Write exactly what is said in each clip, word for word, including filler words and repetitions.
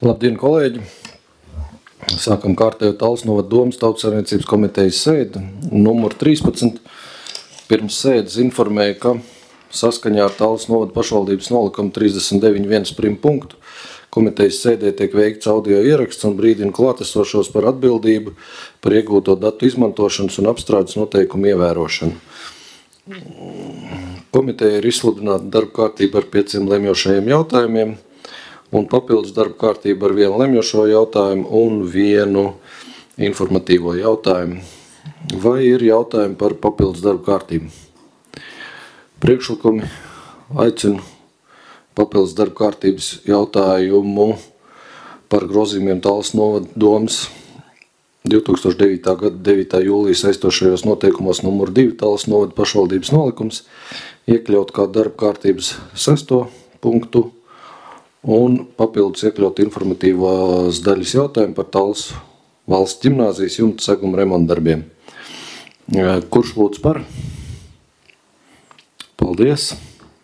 Labdien, kolēģi! Sākam kārtējo Talsu novada domas Tautsaimniecības komitejas sēdi, numur trīspadsmit. Pirms sēdes informēja, ka saskaņā ar Talsu novada pašvaldības nolikumu trīsdesmit deviņi viens prim punktu komitejas sēdē tiek veikts audio ieraksts un brīdina klātesošos par atbildību par iegūto datu izmantošanas un apstrādes noteikumu ievērošanu. Komiteja ir izsludināta darba kārtība ar pieciem lemjošajiem jautājumiem un papildus darba kārtība ar vienu lemjošo jautājumu un vienu informatīvo jautājumu. Vai ir jautājumi par papildus darba kārtību? Priekšlikumi aicinu papildus darba kārtības jautājumu par grozījumiem Talsu novada domas divi tūkstoši devītā gada devītā jūlija saistošajos noteikumos numur divi Talsu novada pašvaldības nolikums iekļaut kā darba kārtības sesto punktu un papildus iekļaut informatīvās daļas jautājumu par Talsu valsts ģimnāzijas jumta seguma remontdarbiem. Kurš lūdzu par? Paldies!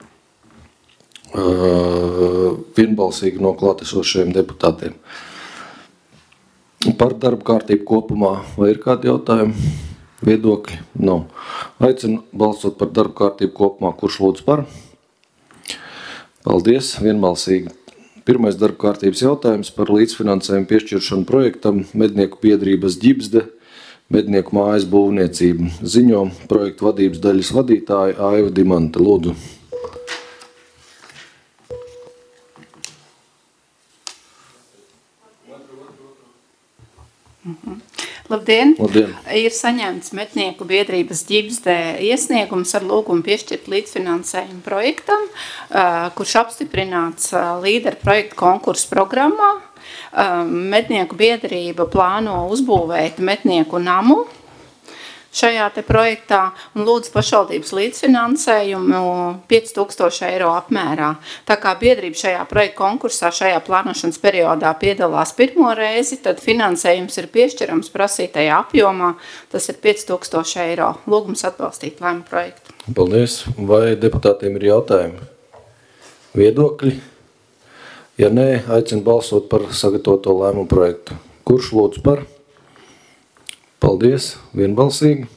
Uh, vienbalsīgi no klātesošajiem deputātiem. Par darba kārtību kopumā vai ir kādi jautājumi, viedokļi? Nav. Aicinu balsot par darba kārtību kopumā. Kurš lūdzu par? Paldies, vienbalsīgi. Pirmais darba kārtības jautājums par līdzfinansējumu piešķiršanu projektam Mednieku biedrības Ģibzde, Mednieku mājas būvniecību. Ziņo projektu vadības daļas vadītāja Aiva Dimante. Lūdzu. Mhm. Labdien! Labdien! Ir saņemts Mednieku biedrības Ģibzde iesniegums ar lūgumu piešķirt līdzfinansējumu projektam, kurš apstiprināts līderu projektu konkursu programmā. Mednieku biedrība plāno uzbūvēt mednieku namu šajā te projektā un lūdz pašvaldības līdzfinansējumu pieci tūkstoši eiro apmērā. Tā kā biedrība šajā projekta konkursā šajā plānošanas periodā piedalās pirmo reizi, tad finansējums ir piešķirams prasītajā apjomā, tas ir pieci tūkstoši eiro. Lūgums atbalstīt lēmu projektu. Paldies. Vai deputātiem ir jautājumi? Viedokļi? Ja nē, aicinu balsot par sagatavoto lēmumu projektu. Kurš lūdzu par? Paldies, vienbalsīgi.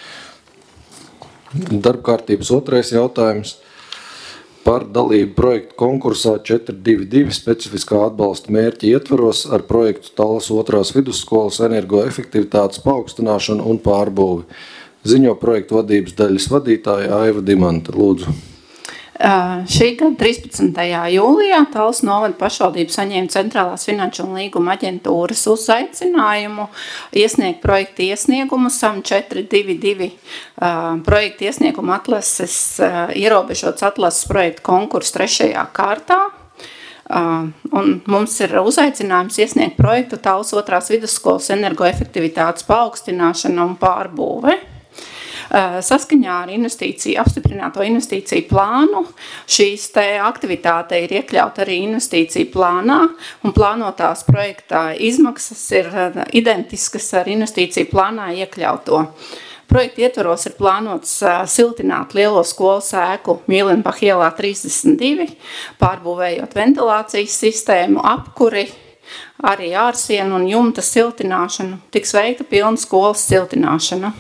Darba kārtības otrais jautājums par dalību projektu konkursā četri divi divi specifiskā atbalsta mērķi ietvaros ar projektu Talsu otrās vidusskolas energoefektivitātes paaugstināšanu un pārbūvi. Ziņo projektu vadības daļas vadītāja Aiva Dimante. Lūdzu. Uh, šī gada trīspadsmitajā jūlijā Talsu novada pašvaldība saņēma Centrālās finanšu un līguma aģentūras uzaicinājumu iesniegt projektu iesniegumu SAM četri divi divi uh, projektu iesniegumu atlases, uh, ierobežots atlases projektu konkursu trešajā kārtā. Uh, un mums ir uzaicinājums iesniegt projektu Talsu otrās vidusskolas energoefektivitātes paaugstināšana un pārbūve. Saskaņā ar investīciju, apstiprināto investīciju plānu, šīs te aktivitāte ir iekļauta arī investīciju plānā, un plānotās projektā izmaksas ir identiskas ar investīciju plānā iekļauto. Projekta ietvaros ir plānots siltināt lielo skolas ēku Mīlenbach ielā trīsdesmit divi, pārbūvējot ventilācijas sistēmu, apkuri, arī ārsienu un jumta siltināšanu, tiks veikta pilna skolas siltināšana.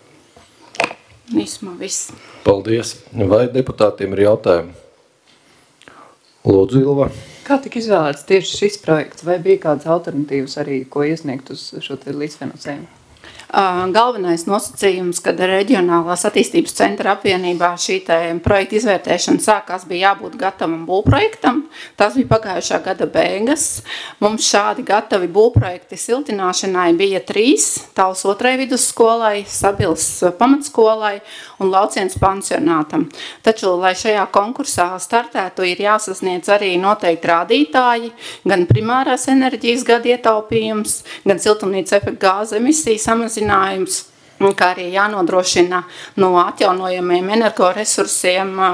Vismā viss. Paldies. Vai deputātiem ir jautājumi? Lūdzu, Ilva. Kā tika izvēlēts tieši šis projekts? Vai bija kādas alternatīvas arī, ko iesniegt uz šo te līdzfinansējumu? Galvenais nosacījums, kad Reģionālās attīstības centra apvienībā šī projekta izvērtēšana sākās, bija jābūt gatavam būvprojektam. Tas bija pagājušā gada beigas. Mums šādi gatavi būvprojekti siltināšanai bija trīs, Talsu otrai vidusskolai, Sabils pamatskolai un Lauciens pansionātam. Taču, lai šajā konkursā startētu, ir jāsasniedz arī noteikti rādītāji, gan primārās enerģijas gada ietaupījums, gan siltumnīca efekta gāzu emisiju samazinājums, kā arī jānodrošina no atjaunojamiem energoresursiem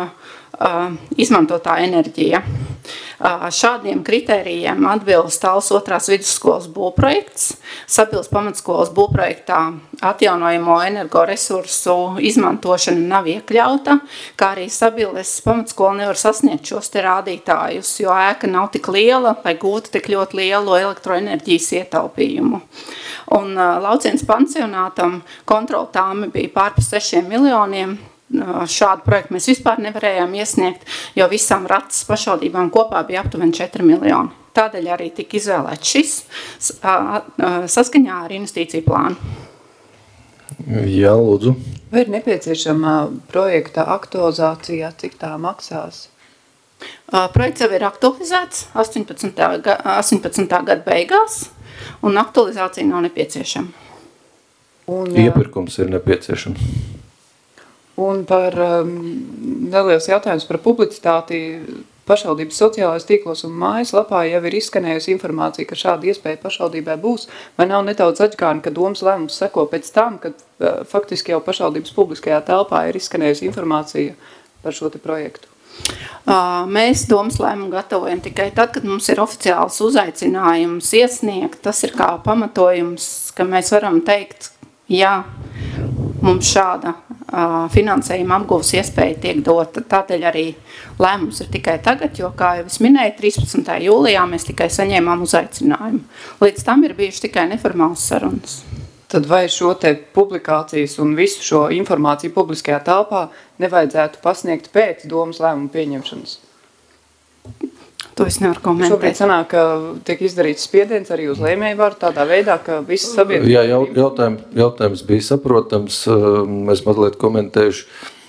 uh, izmantotā enerģija. Uh, šādiem kritērijiem atbilst Tallas otrās vidusskolas būvprojekts. Sapils pamatskolas būvprojektā atjaunojamo energoresursu izmantošana nav iekļauta, kā arī Sabiles pamatskola nevar sasniegt šos te rādītājus, jo ēka nav tik liela, lai gūtu tik ļoti lielu elektroenerģijas ietaupījumu. Un uh, Laucienas pansionātam kontroltāmi bija pār pa sešiem miljoniem. Šādu projektu mēs vispār nevarējām iesniegt, jo visām Ratas pašvaldībām kopā bija aptuveni četri miljoni. Tādēļ arī tika izvēlēts šis saskaņā ar investīciju plānu. Jā, lūdzu. Vai ir nepieciešama projekta aktualizācija, cik tā maksās? Projekts jau ir aktualizēts astoņpadsmitā gada beigās, un aktualizācija nav nepieciešama. Un, Iepirkums ir nepieciešams. Un par um, neliels jautājums par publicitāti pašvaldības sociālais tīklos un mājaslapā jau ir izskanējusi informācija, ka šāda iespēja pašvaldībai būs, vai nav nedaudz atgāni, ka domas lēmums seko pēc tam, kad uh, faktiski jau pašvaldības publiskajā telpā ir izskanējusi informācija par šo te projektu? Uh, mēs domas lēmumu gatavojam tikai tad, kad mums ir oficiāls uzaicinājums iesniegt. Tas ir kā pamatojums, ka mēs varam teikt, jā, mums šāda uh, finansējuma apgūves iespēja tiek dota. Tādēļ arī lēmums ir tikai tagad, jo, kā jau es minēju, trīspadsmitajā jūlijā mēs tikai saņēmām uzaicinājumu. Līdz tam ir bijuši tikai neformāls sarunas. Tad vai šo te publikācijas un visu šo informāciju publiskajā telpā nevajadzētu pasniegt pēc domas lēmumu pieņemšanas? To es nevaru komentēt. Šobrīd sanāk, ka tiek izdarīts spiediens arī uz lēmēju varu tādā veidā, ka visas sabiedrības... Jā, jautājums, jautājums bija saprotams, mēs mazliet komentējuši.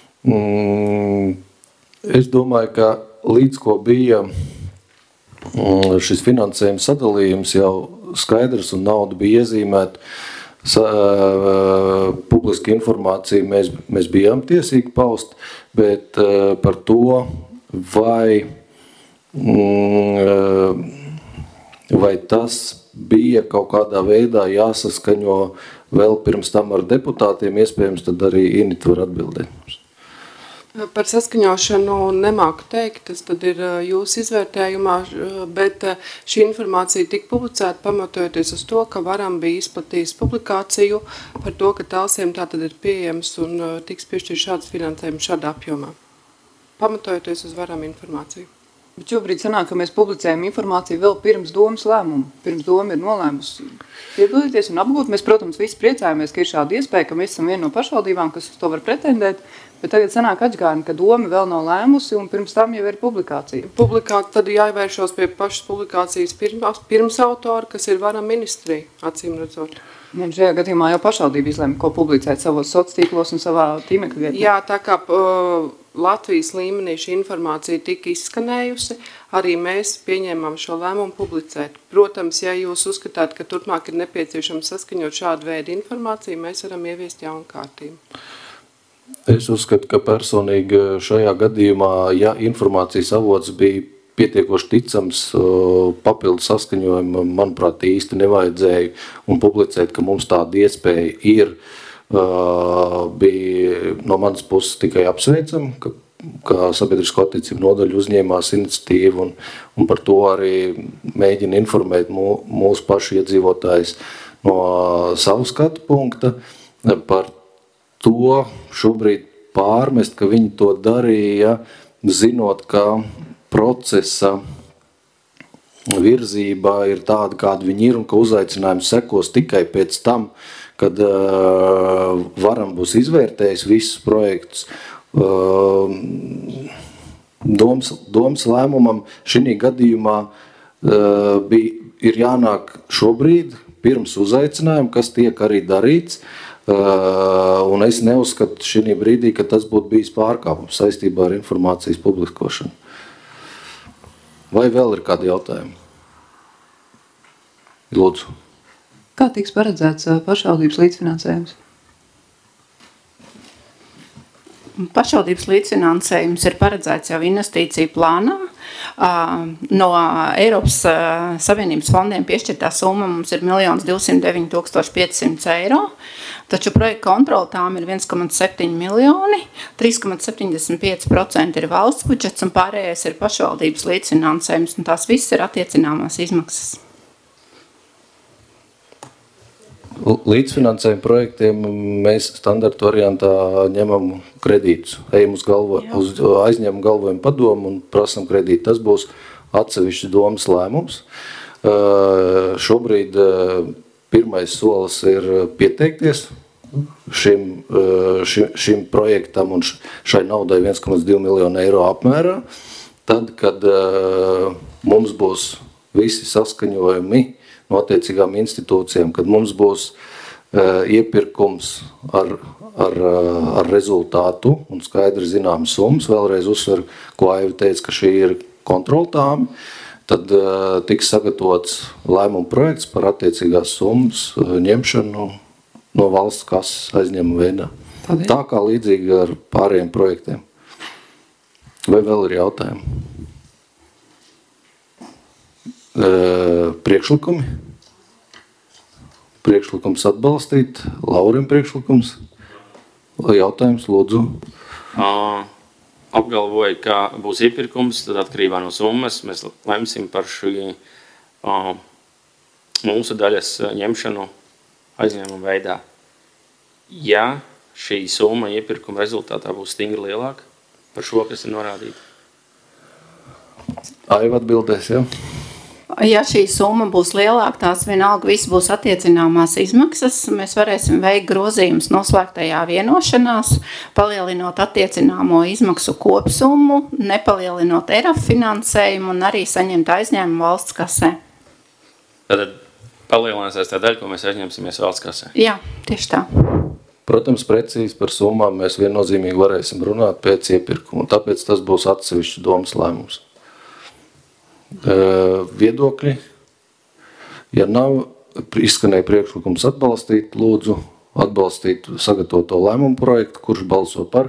Es domāju, ka līdz ko bija šis finansējums sadalījums, jau skaidrs un nauda bija iezīmēta, Sa, uh, publiska informācija mēs, mēs bijām tiesīgi paust, bet uh, par to, vai, mm, vai tas bija kaut kādā veidā jāsaskaņo vēl pirms tam ar deputātiem, iespējams, tad arī Inita var atbildēt. Par saskaņošanu nemāku teikt, tas tad ir jūsu izvērtējumā, bet šī informācija tika publicēta pamatojoties uz to, ka Varam bija izplatījis publikāciju par to, ka Talsiem tātad ir pieejams un tiks piešķirt šāds finansējums šādā apjomā. Pamatojoties uz Varam informāciju. Bet šobrīd sanāk, ka mēs publicējam informāciju vēl pirms domas lēmumu. Pirms doma ir nolēmusi piedalīties un apgūt. Mēs, protams, visi priecājamies, ka ir šāda iespēja, ka mēs esam viena no pašvaldībām, kas uz to var pretendēt. Bet tagad sanāk atgāni, ka doma vēl nav lēmusi un pirms tam jau ir publikācija. Publikāt, tad jāievēršos pie pašas publikācijas pirms, pirms autora, kas ir Varam ministrija, acīm redzot. Ja, šajā gadījumā jau pašvaldība izlēma, ko publicēt savos sociālos tīklos un savā tīmekļa vietnē. Jā, tā kā uh, Latvijas līmenī šī informācija tika izskanējusi, arī mēs pieņēmām šo lēmumu publicēt. Protams, ja jūs uzskatāt, ka turpmāk ir nepieciešams saskaņot šādu veidu informāciju, mēs varam ieviest jaunu kārtību. Es uzskatu, ka personīgi šajā gadījumā, ja informācijas avots bija pietiekoši ticams, papildu saskaņojumu, manuprāt, īsti nevajadzēja un publicēt, ka mums tāda iespēja ir, bija no manas puses tikai apsveicama, ka, ka sabiedrisko attiecību nodaļa uzņēmās iniciatīvu un, un par to arī mēģina informēt mū, mūsu pašu iedzīvotājs no savu skatu punkta. Par to šobrīd pārmest, ka viņi to darīja, zinot, ka procesa virzībā ir tāda, kāda viņi ir un ka uzaicinājums sekos tikai pēc tam, kad uh, Varam būs izvērtējis visus projektus. Uh, domas, domas lēmumam šī gadījumā uh, bija, ir jānāk šobrīd pirms uzaicinājuma, kas tiek arī darīts. Uh, un es neuzskatu šī brīdī, ka tas būtu bijis pārkāpums saistībā ar informācijas publiskošanu. Vai vēl ir kādi jautājumi? Lūdzu. Kā tiks paredzēts pašvaldības līdzfinansējums? Pašvaldības līdzfinansējums ir paredzēts jau investīciju plānā. No Eiropas Savienības fondiem piešķirtā summa mums ir miljons divsimt deviņi tūkstoši piecsimt eiro, taču projekta kontrola tām ir viens komats septiņi miljoni, trīs komats septiņdesmit pieci procenti ir valsts budžets un pārējais ir pašvaldības līdzfinansējums, un tās viss ir attiecināmās izmaksas. Līdzfinansējuma projektiem mēs standarta variantā ņemam kredītus, ejam uz, galvo, uz aizņēmumu galvojumu padomu un prasam kredītu. Tas būs atsevišķi domas lēmums. Uh, šobrīd uh, pirmais solis ir pieteikties šim, uh, šim, šim projektam un šai naudai viens komats divi miljonu eiro apmērā. Tad, kad uh, mums būs visi saskaņojumi no attiecīgām institūcijām, kad mums būs uh, iepirkums ar, ar, uh, ar rezultātu un skaidri zināmas summas, vēlreiz uzsver, ko Aiva teica, ka šī ir kontroltāmi, tad uh, tiks sagatavots lēmuma projekts par attiecīgās summas uh, ņemšanu no valsts kases aizņēmuma veidā. Paldies. Tā kā līdzīgi ar pārējiem projektiem. Vai vēl ir jautājumi? Priekšlikumi. Priekšlikums atbalstīt. Laurim priekšlikums. Jautājums, lūdzu. Uh, apgalvoju, ka būs iepirkums, tad atkarībā no summas mēs lemsim par šī uh, mūsu daļas ņemšanu aizņēmuma veidā. Ja šī summa iepirkuma rezultātā būs stingri lielāka par šo, kas ir norādīta. Aiva atbildēs, jā. Ja šī summa būs lielāka, tās vienalga viss būs attiecināmās izmaksas, mēs varēsim veikt grozījumus noslēgtajā vienošanās, palielinot attiecināmo izmaksu kopsummu, nepalielinot E R A F finansējumu un arī saņemt aizņēmumu valsts kasē. Tad palielināsies tā daļa, ko mēs aizņemsimies valsts kasē? Jā, tieši tā. Protams, precīzi par summām mēs viennozīmīgi varēsim runāt pēc iepirkuma, tāpēc tas būs atsevišķi domas lēmums. Viedokļi. Ja nav izskanēja priekšlikums atbalstīt, lūdzu atbalstīt sagatavoto lēmumu projektu, kurš balso par.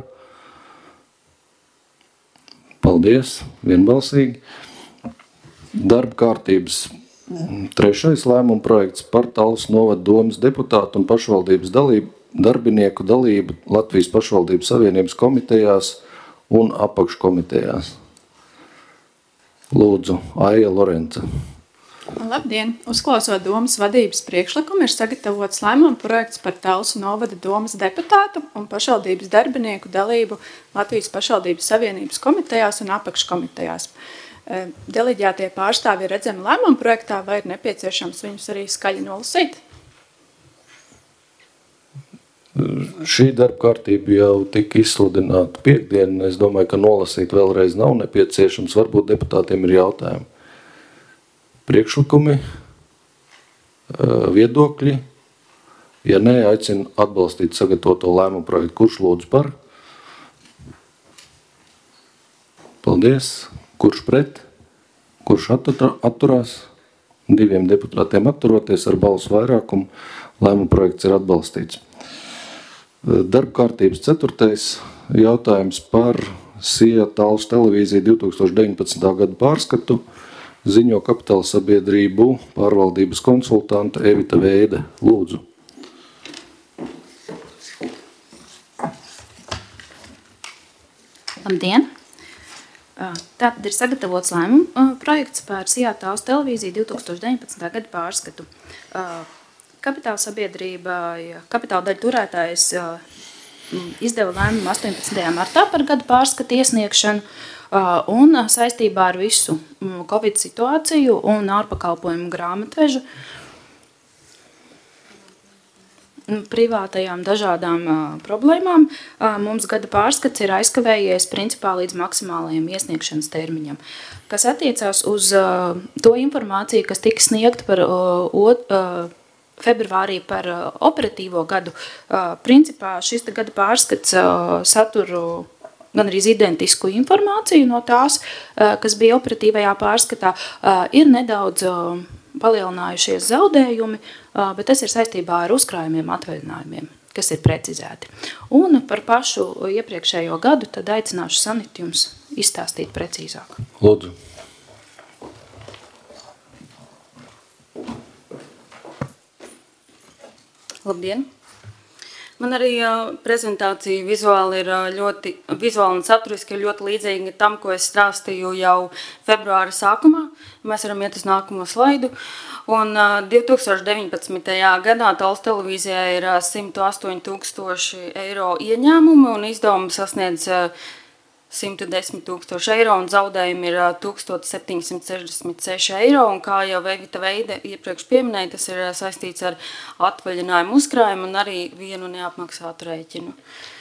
Paldies, vienbalsīgi. Darba kārtības trešais lēmumu projekts par Talsu novada domas deputātu un pašvaldības dalību, darbinieku dalību Latvijas pašvaldības savienības komitejās un apakškomitejās. Lūdzu, Aija Lorence. Labdien! Uzklausot domas vadības priekšlikumu, ir sagatavots lēmuma projekts par Talsu novada domas deputātu un pašvaldības darbinieku dalību Latvijas pašvaldības savienības komitejās un apakškomitejās. Deleģētie pārstāvji ir redzami lēmuma projektā, vai ir nepieciešams viņus arī skaļi nolasīt? Šī darba kārtība jau tika izsludināta piekdien. Es domāju, ka nolasīt vēlreiz nav nepieciešams. Varbūt deputātiem ir jautājumi. Priekšlikumi, viedokļi. Ja nē, aicinu atbalstīt sagatavoto lēmumu projektu. Kurš lūdzu par? Paldies. Kurš pret? Kurš atturās? Diviem deputātiem atturoties ar balsu vairākumu. Lēmumu projekts ir atbalstīts. Darba kārtības ceturtais jautājums par S I A Talsu televīziju divi tūkstoši deviņpadsmitā gada pārskatu ziņo kapitāla sabiedrību pārvaldības konsultanta Evita Veide. Lūdzu. Labdien! Tātad ir sagatavots lēmuma projekts par S I A Talsu televīziju divi tūkstoši deviņpadsmitā gada pārskatu. Kapitāla sabiedrība, kapitāla daļa turētājs izdeva lēmumu astoņpadsmitajā martā par gada pārskatu iesniegšanu un saistībā ar visu Covid situāciju un ārpakalpojumu grāmatvežu privātajām dažādām problēmām mums gada pārskats ir aizkavējies principā līdz maksimālajiem iesniegšanas termiņam. Kas attiecās uz to informāciju, kas tika sniegta par otru februārī par operatīvo gadu, principā šis gada pārskats satur gan arī identisku informāciju no tās, kas bija operatīvajā pārskatā, ir nedaudz palielinājušies zaudējumi, bet tas ir saistībā ar uzkrājumiem atvaļinājumiem, kas ir precizēti. Un par pašu iepriekšējo gadu tad aicināšu Sanitu jums izstāstīt precīzāk. Lūdzu. Labdien! Man arī uh, prezentācija vizuāli ir uh, ļoti, vizuāli un saturiski ir ļoti līdzīga tam, ko es stāstīju jau februāra sākumā. Mēs varam iet uz nākamo slaidu. Un uh, divi tūkstoši deviņpadsmitajā gadā Talsu televīzijā ir uh, simt astoņi tūkstoši eiro ieņēmumi un izdevumi sasniedz uh, simt desmit tūkstoši eiro un zaudējumi ir tūkstoš septiņsimt sešdesmit seši eiro. Un kā jau Evita Veide iepriekš pieminēja, tas ir saistīts ar atvaļinājumu uzkrājumu un arī vienu neapmaksātu rēķinu.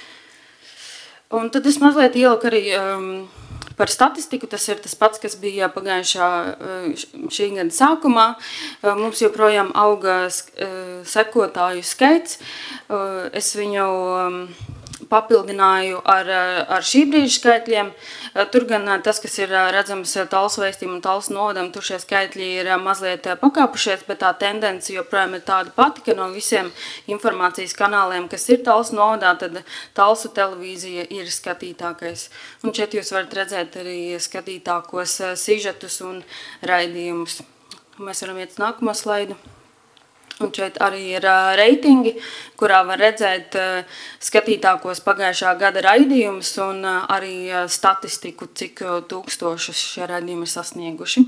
Un tad es mazliet ieliku arī um, par statistiku. Tas ir tas pats, kas bija pagājušā šī gada sākumā. Mums joprojām auga sekotāju skaits. Es viņu um, papildināju ar, ar šī brīža skaitļiem. Tur gan tas, kas ir redzams Talsu vēstījumu un Talsu novadam, tur šie skaitļi ir mazliet pakāpušies, bet tā tendence joprojām ir tāda pati, ka no visiem informācijas kanāliem, kas ir Talsu novadā, tad Talsu televīzija ir skatītākais. Un šeit jūs varat redzēt arī skatītākos sižetus un raidījumus. Mēs varam iet uz nākamo slaidu. Un šeit arī ir uh, reitingi, kurā var redzēt uh, skatītākos pagājušā gada raidījumus un uh, arī uh, statistiku, cik uh, tūkstošus šie raidījumi ir sasnieguši.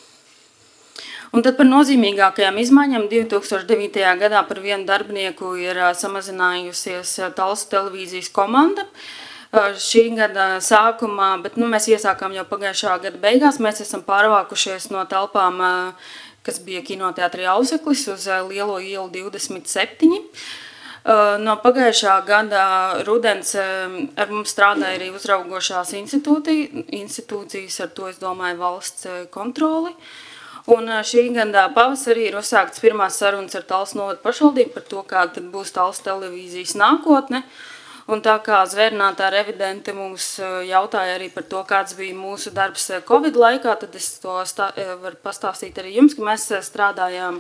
Un tad par nozīmīgākajām izmaiņām divi tūkstoši devītajā gadā par vienu darbinieku ir uh, samazinājusies uh, Talsu televīzijas komanda. Uh, šī gada sākumā, bet nu, mēs iesākām jau pagājušā gada beigās, mēs esam pārvākušies no telpām uh, kas bija kinoteātrī Auseklis uz Lielo ielu divdesmit septiņi. No pagājušā gada rudens ar mums strādāja arī uzraugošās institūcijas, ar to, es domāju, valsts kontroli. Un šī gada pavasarī ir uzsākts pirmās sarunas ar Talsu novadu pašvaldību par to, kā tad būs Talsu televīzijas nākotne. Un tā kā zvērnātā revidente mums jautāja arī par to, kāds bija mūsu darbs Covid laikā, tad es to stā, varu pastāstīt arī jums, ka mēs strādājām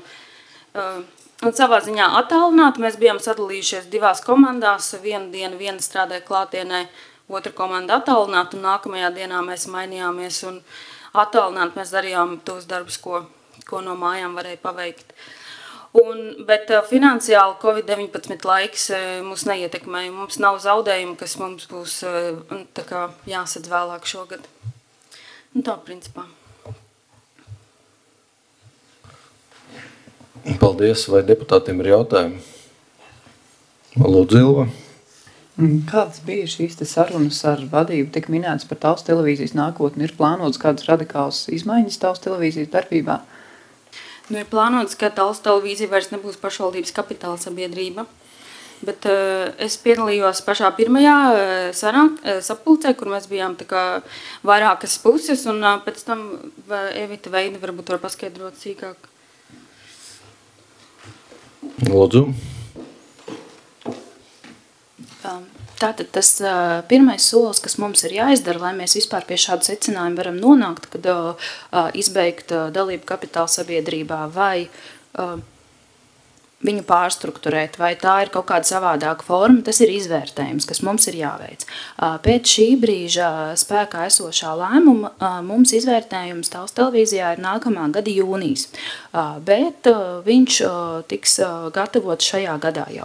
un savā ziņā attālināti. Mēs bijām sadalījušies divās komandās. Vienu dienu viena strādāja klātienē, otra komanda attālināti, un nākamajā dienā mēs mainījāmies un attālināti mēs darījām tos darbus, ko, ko no mājām varēja paveikt. Un, bet uh, finansiāli Covid deviņpadsmit laiks uh, mūs neietekmēja. Mums nav zaudējumi, kas mums būs uh, tā kā jāsadz vēlāk šogad. Un tā, principā. Paldies. Vai deputātiem ir jautājumi? Lūdzu, Ilva. Kādas bija šīs te sarunas ar vadību? Tik minētas par Talsu televīzijas nākotni. Ir plānotas kādas radikālas izmaiņas Talsu televīzijas darbībā? Nu, ir plānots, ka Talsu televīzija vairs nebūs pašvaldības kapitāla sabiedrība, bet uh, es piedalījos pašā pirmajā uh, sarāk, uh, sapulcē, kur mēs bijām tā kā vairākas puses, un uh, pēc tam uh, Evita Veida varbūt var paskaidrot sīkāk. Lūdzu. Um. Tātad tas uh, pirmais solis, kas mums ir jāizdara, lai mēs vispār pie šāda secinājuma varam nonākt, kad uh, izbeigt uh, dalību kapitāla sabiedrībā vai uh, viņu pārstrukturēt, vai tā ir kaut kāda savādāka forma, tas ir izvērtējums, kas mums ir jāveic. Uh, pēc šī brīža spēkā esošā lēmuma uh, mums izvērtējums Talsu televīzijā ir nākamā gada jūnijas, uh, bet uh, viņš uh, tiks uh, gatavots šajā gadā jau.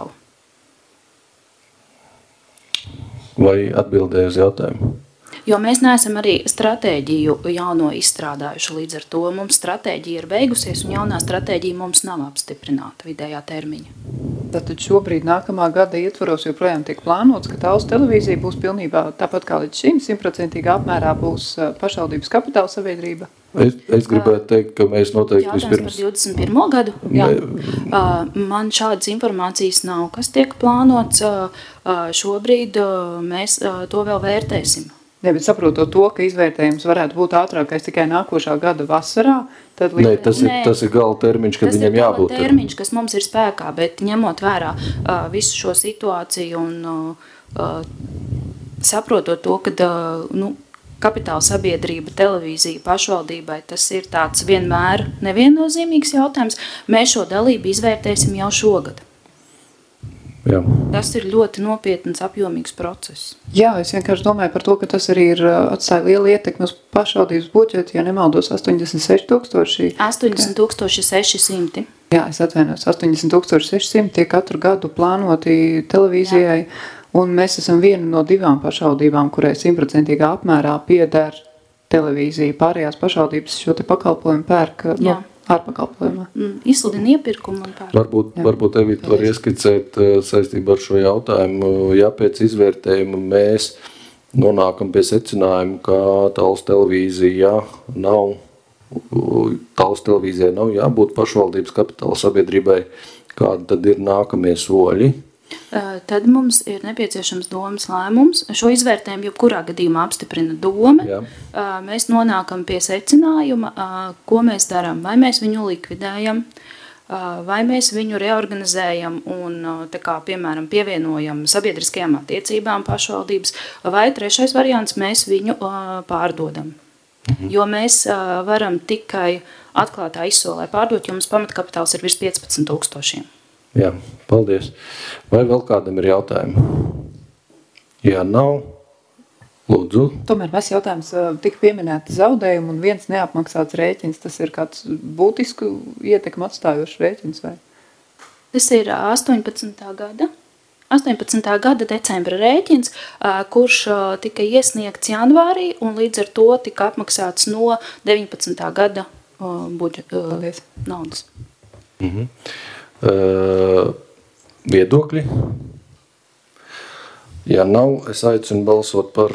Vai atbildēju uz jautājumu? Jo mēs neesam arī stratēģiju jauno izstrādājuši, līdz ar to mums stratēģija ir beigusies un jaunā stratēģija mums nav apstiprināta vidējā termiņa. Tātad šobrīd nākamā gada ietvaros joprojām tiek plānots, ka Talsu televīzija būs pilnībā tāpat kā līdz šim, simtprocentīgā apmērā būs pašvaldības kapitāla sabiedrība. Es, es gribētu teikt, ka mēs noteikti Jātājums vispirms... par divdesmit pirmo gadu? Jā. Man šādas informācijas nav, kas tiek plānots. Šobrīd mēs to vēl vērtēsim. Ne, bet saprotot to, ka izvērtējums varētu būt ātrākais tikai nākošā gada vasarā, tad... Līdz... Nē, tas ir, tas ir gala termiņš, kad tas viņam jābūt. Tas ir termiņš, kas mums ir spēkā, bet ņemot vērā uh, visu šo situāciju un uh, uh, saprotot to, ka uh, nu, kapitāla sabiedrība, televīzija, pašvaldībai, tas ir tāds vienmēr neviennozīmīgs jautājums. Mēs šo dalību izvērtēsim jau šogad. Jā. Tas ir ļoti nopietns, apjomīgs process. Jā, es vienkārši domāju par to, ka tas arī ir atstāja lielu ietekmi uz pašvaldības budžetu, ja nemaldos astoņdesmit seši tūkstoši. astoņdesmit tūkstoši seši simti. Jā, es atvainojos, astoņdesmit tūkstoši seši simti tie katru gadu plānoti televīzijai, Jā. Un mēs esam viena no divām pašvaldībām, kurai simtprocentīgā apmērā pieder televīzija. Pārējās pašvaldības šo te pakalpojumu pērk no ārpakalpojumā. Mm, izsludina iepirkumu un pērk. Varbūt, varbūt Evita var ieskicēt saistībā ar šo jautājumu. Ja pēc izvērtējuma mēs nonākam pie secinājuma, ka Talsu televīzija nav, Talsu televīzijai nav jābūt pašvaldības kapitāla sabiedrībai, kādi tad ir nākamie soļi? Tad mums ir nepieciešams domas lēmums. Šo izvērtējumu jebkurā gadījumā apstiprina doma. Jā. Mēs nonākam pie secinājuma, ko mēs darām. Vai mēs viņu likvidējam, vai mēs viņu reorganizējam un, tā kā, piemēram, pievienojam sabiedriskajām attiecībām pašvaldības, vai trešais variants mēs viņu pārdodam. Mhm. Jo mēs varam tikai atklātā izsolē pārdot, jo mums pamatkapitāls ir virs piecpadsmit tūkstošiem. Jā, paldies. Vai vēl kādam ir jautājumi? Ja nav, lūdzu. Tomēr mēs jautājums tika pieminēti zaudējumi un viens neapmaksāts rēķins. Tas ir kāds būtisku ietekmu atstājošs rēķins, vai? Tas ir astoņpadsmitā gada. astoņpadsmitā gada decembra rēķins, kurš tika iesniegts janvārī un līdz ar to tika apmaksāts no deviņpadsmitā gada budžeta naudas. Mhm. Uh, viedokļi. Ja nav, es aicinu balsot par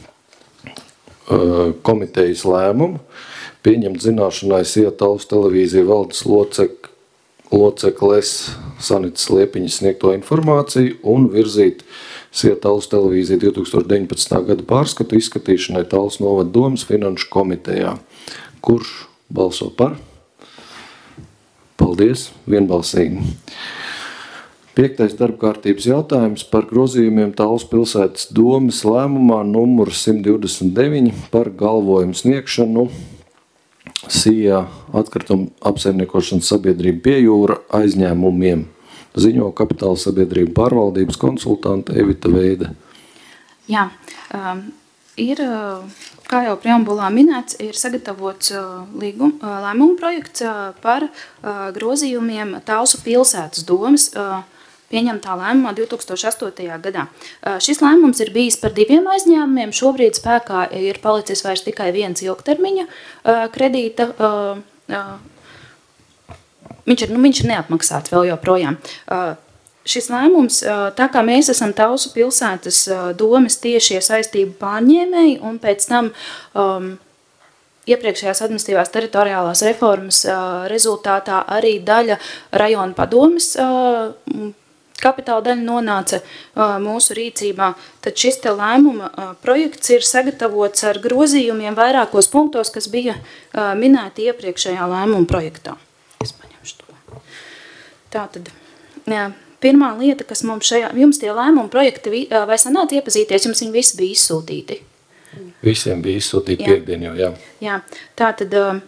uh, komitejas lēmumu, pieņemt zināšanai Sija Talsu televīzija valdes locek, locekles Sanitas Liepiņas sniegto informāciju un virzīt Sija Talsu televīzija divi tūkstoši deviņpadsmitā gada pārskatu izskatīšanai Talsu novada domas finanšu komitejā. Kurš balso par? Paldies, vienbalsīgi. Piektais darbkārtības jautājums par grozījumiem Talsu pilsētas domas lēmumā numur simt divdesmit deviņi par galvojumu sniegšanu Sija atkritumu apsaimniekošanas sabiedrību Piejūra aizņēmumiem. Ziņo kapitāla sabiedrību pārvaldības konsultante Evita Veide. Jā, um, ir... Kā jau preambulā minēts, ir sagatavots līgum, lēmumu projekts par grozījumiem Talsu pilsētas domas pieņemtā lēmumā divi tūkstoši astotajā gadā. Šis lēmums ir bijis par diviem aizņēmumiem. Šobrīd spēkā ir palicis vairs tikai viens ilgtermiņa kredīta. Viņš ir, nu, viņš ir neapmaksāts vēl joprojām. Šis lēmums, tā kā mēs esam Talsu pilsētas domas tiešie saistību pārņēmēji un pēc tam um, iepriekšējās administratīvās teritoriālās reformas uh, rezultātā arī daļa rajona padomes uh, kapitāla daļa nonāca uh, mūsu rīcībā, tad šis te lēmuma uh, projekts ir sagatavots ar grozījumiem vairākos punktos, kas bija uh, minēti iepriekšējā lēmuma projektā. Es paņemšu to. Tātad, jā. Pirmā lieta, kas mums šajā, jums tie lēmuma projekti vai sanāca iepazīties, jums viņi visi bija izsūtīti? Visiem bija izsūtīti piekdien jau, jā. Jā, tātad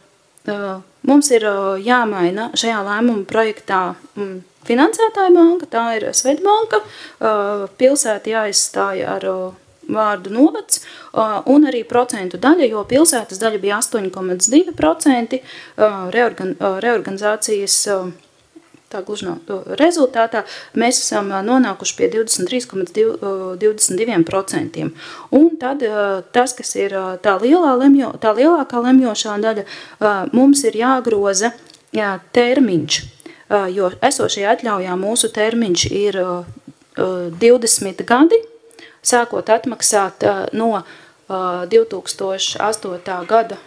mums ir jāmaina šajā lēmuma projektā finansētāja banka, tā ir Svetbanka, pilsēta jāizstāja ar vārdu novads un arī procentu daļa, jo pilsētas daļa bija astoņi komats divi procenti, reorgan, reorganizācijas tā gluži nav. Rezultātā mēs esam nonākuši pie divdesmit trīs komats divdesmit divi procenti. Un tad tas, kas ir tā, lielā lemjo, tā lielākā lemjošā daļa, mums ir jāgroza jā, termiņš, jo esošajā atļaujā mūsu termiņš ir divdesmit gadi, sākot atmaksāt no divi tūkstoši astotā gada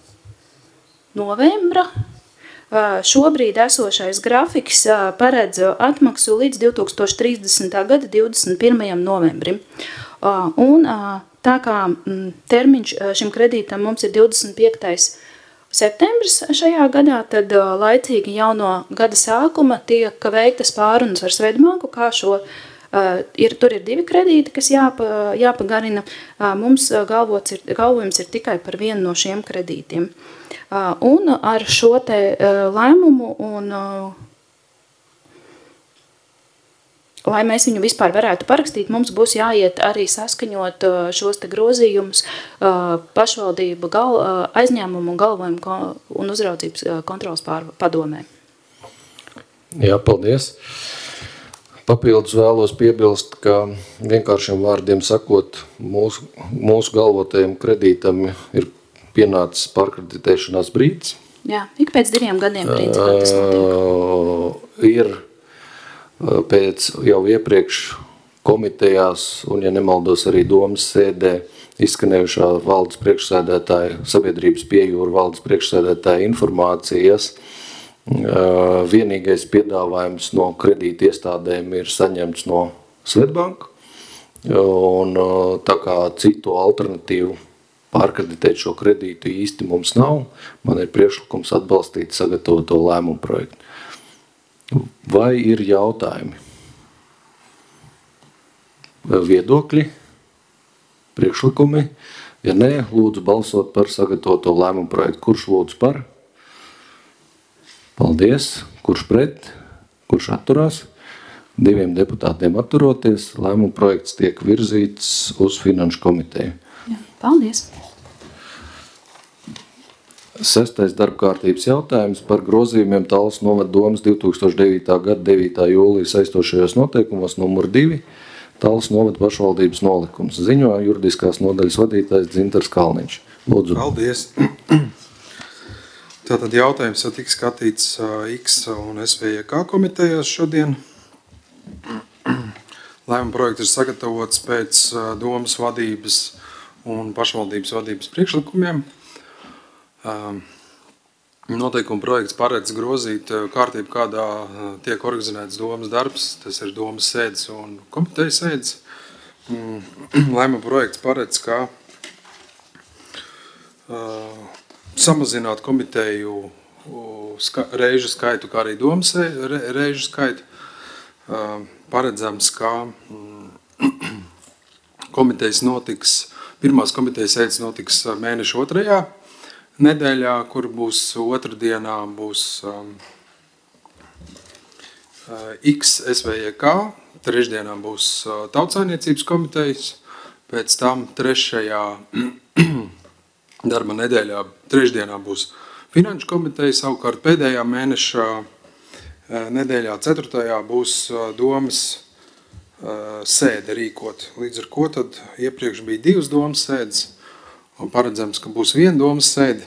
novembra. Šobrīd esošais grafiks paredz atmaksu līdz divi tūkstoši trīsdesmitā gada divdesmit pirmajam novembrim. Un tā kā termiņš šim kredītam mums ir divdesmit piektais septembris šajā gadā, tad laicīgi jau no gada sākuma tiek veiktas pārunas ar Svetbanku, kā šo ir, tur ir divi kredīti, kas jāpa, jāpagarina. Mums galvots ir, galvojums ir tikai par vienu no šiem kredītiem. Un ar šo te lēmumu, un, lai mēs viņu vispār varētu parakstīt, mums būs jāiet arī saskaņot šos te grozījumus pašvaldību gal, aizņēmumu un galvojumu un uzraudzības kontrolas padomē. Jā, paldies. Papildus vēlos piebilst, ka vienkāršiem vārdiem sakot, mūsu, mūsu galvotajam kredītam ir pienācis pārkreditēšanās brīdis. Jā, ik pēc diviem gadiem principā tas notiek. Ir pēc jau iepriekš komitejās un, ja nemaldos, arī domas sēdē izskanējušā valdes priekšsēdētāja, sabiedrības piejūra valdes priekšsēdētāja informācijas. Vienīgais piedāvājums no kredīta iestādēm ir saņemts no Svetbanka, un tā kā citu alternatīvu pārkreditēt šo kredītu īsti mums nav, man ir priekšlikums atbalstīt sagatavoto lēmumu projektu. Vai ir jautājumi? Viedokļi? Priekšlikumi? Ja nē, lūdzu balsot par sagatavoto lēmumu projektu. Kurš lūdzu par? Paldies. Kurš pret? Kurš atturās? Diviem deputātiem atturoties, lēmumu projekts tiek virzīts uz finanšu komiteju. Jā, paldies. Sestais darbkārtības jautājums par grozījumiem Tallas novada domas divi tūkstoši devītā gada devītā jūlija saistošajos noteikumos numur divi Tallas novada pašvaldības nolikums. Ziņo juridiskās nodaļas vadītājs Dzintars Kalniņš. Lūdzu. Paldies. Tātad jautājums jau tika skatīts X un S V J K komitejās šodien. Lēmuma projekts ir sagatavots pēc domas vadības un pašvaldības vadības priekšlikumiem. Noteikuma projekts paredz grozīt kārtību, kādā tiek organizēts domas darbs. Tas ir domas sēdes un komitejas sēdes. Lēmuma projekts paredz, ka uh, samazināt komiteju ska, reižu skaitu, kā arī domas reižu skaitu. Uh, paredzams, ka mm, komitejas notiks, pirmās komitejas sēdes notiks mēneša otrajā nedēļā, kur būs otrdienā būs um, X S V J K, trešdienā būs uh, tautsainiecības komitejas, pēc tam trešajā darba nedēļā, trešdienā būs finanšu komiteja, savukārt pēdējā mēneša nedēļā ceturtajā būs domas sēde rīkot. Līdz ar ko tad iepriekš bija divas domas sēdes, un paredzams, ka būs viena domas sēde.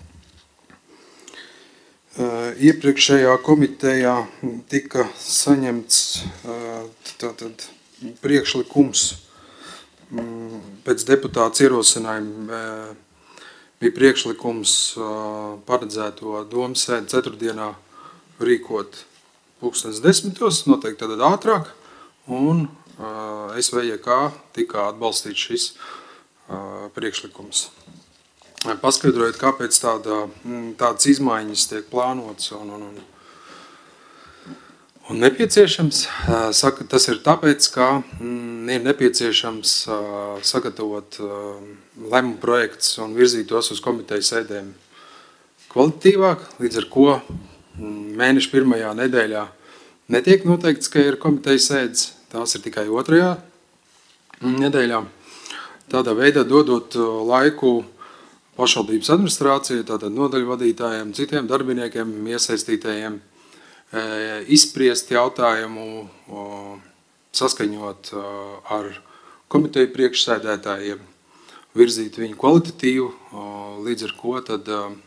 Iepriekšējā komitejā tika saņemts tātad priekšlikums pēc deputāts ierosinājuma bija priekšlikums paredzēto domas sēdi ceturtdienā rīkot pulkstens desmitos, noteikti tad ātrāk, un S V J K tika atbalstīts šis priekšlikums. Paskaidrojot, kāpēc tāda, tādas izmaiņas tiek plānotas un, un, un, un nepieciešams. Saka, tas ir tāpēc, ka ir nepieciešams sagatavot lēmumu projekts un virzīt tos uz komiteju sēdēm kvalitatīvāk, līdz ar ko mēneša pirmajā nedēļā netiek noteikts, ka ir komiteja sēdes, tās ir tikai otrajā nedēļā. Tādā veidā dodot laiku pašvaldības administrācija, tātad nodaļu vadītājiem, citiem darbiniekiem, iesaistītējiem, izspriest jautājumu, saskaņot ar komiteju priekšsēdētājiem, virzīt viņu kvalitatīvu, līdz ar ko tad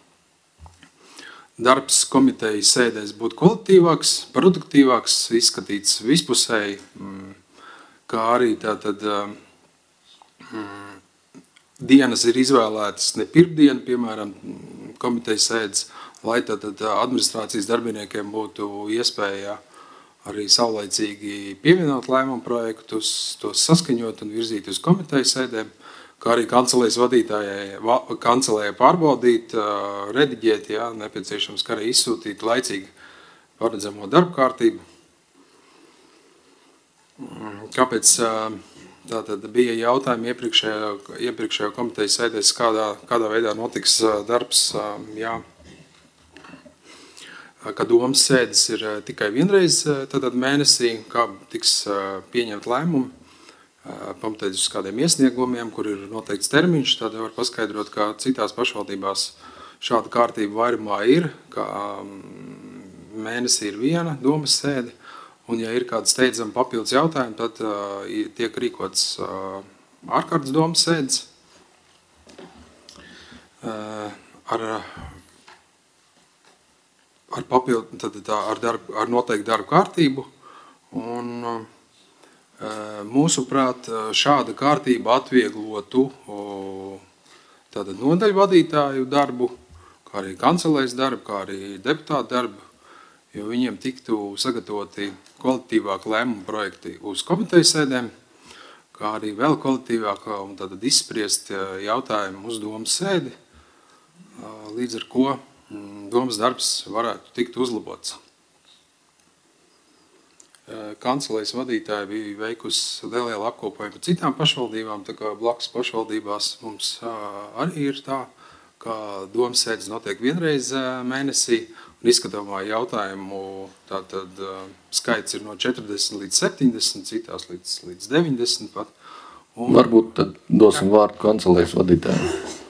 darbs komitejas sēdēs būtu kvalitatīvāks, produktīvāks, izskatīts vispusēji, kā arī tātad dienas ir izvēlētas ne pirmdien, piemēram, komitejas sēdes, lai tad administrācijas darbiniekiem būtu iespēja arī saulaicīgi pievienot lēmumu projektus, tos saskaņot un virzīt uz komitejas sēdēm, kā arī kancelējas vadītājai, kancelējai pārbaudīt, rediģēt, jā, nepieciešams, kā arī izsūtīt laicīgi paredzamo darbu kārtību. Kāpēc tātad bija jautājumi iepriekšējā, iepriekšējā komitejas sēdēs, kādā, kādā veidā notiks darbs, jā, ka domas sēdes ir tikai vienreiz tātad mēnesī, kā tiks pieņemt lēmumu, pamatoties uz kādiem iesniegumiem, kur ir noteikts termiņš, tad var paskaidrot, ka citās pašvaldībās šāda kārtība vairumā ir, ka mēnesī ir viena domas sēde, un ja ir kāda steidzama papildus jautājuma, tad uh, tiek rīkots uh, ārkārtas domas sēdes uh, ar, ar, papildu, tad, tā, ar, darb, ar noteiktu darbu kārtību, un uh, mūsuprāt šāda kārtība atvieglotu uh, tātad nodaļu vadītāju darbu, kā arī kancelēs darbu, kā arī deputātu darbu, jo viņiem tiktu sagatavoti kvalitatīvāk lēmumu projekti uz komitejas sēdēm, kā arī vēl kvalitatīvāk un tātad izspriest jautājumu uz domas sēdi, līdz ar ko domas darbs varētu tikt uzlabots. Kancelēs vadītāji bija veikusi lielu apkopojumu par citām pašvaldībām, tā kā blakus pašvaldībās mums arī ir tā, ka domas sēdes notiek vienreiz mēnesī, un izskatāmā jautājumu tātad skaits ir no četrdesmit līdz septiņdesmit, citās līdz, līdz deviņdesmit pat. Un... Varbūt tad dosim vārdu kancelēs vadītājiem.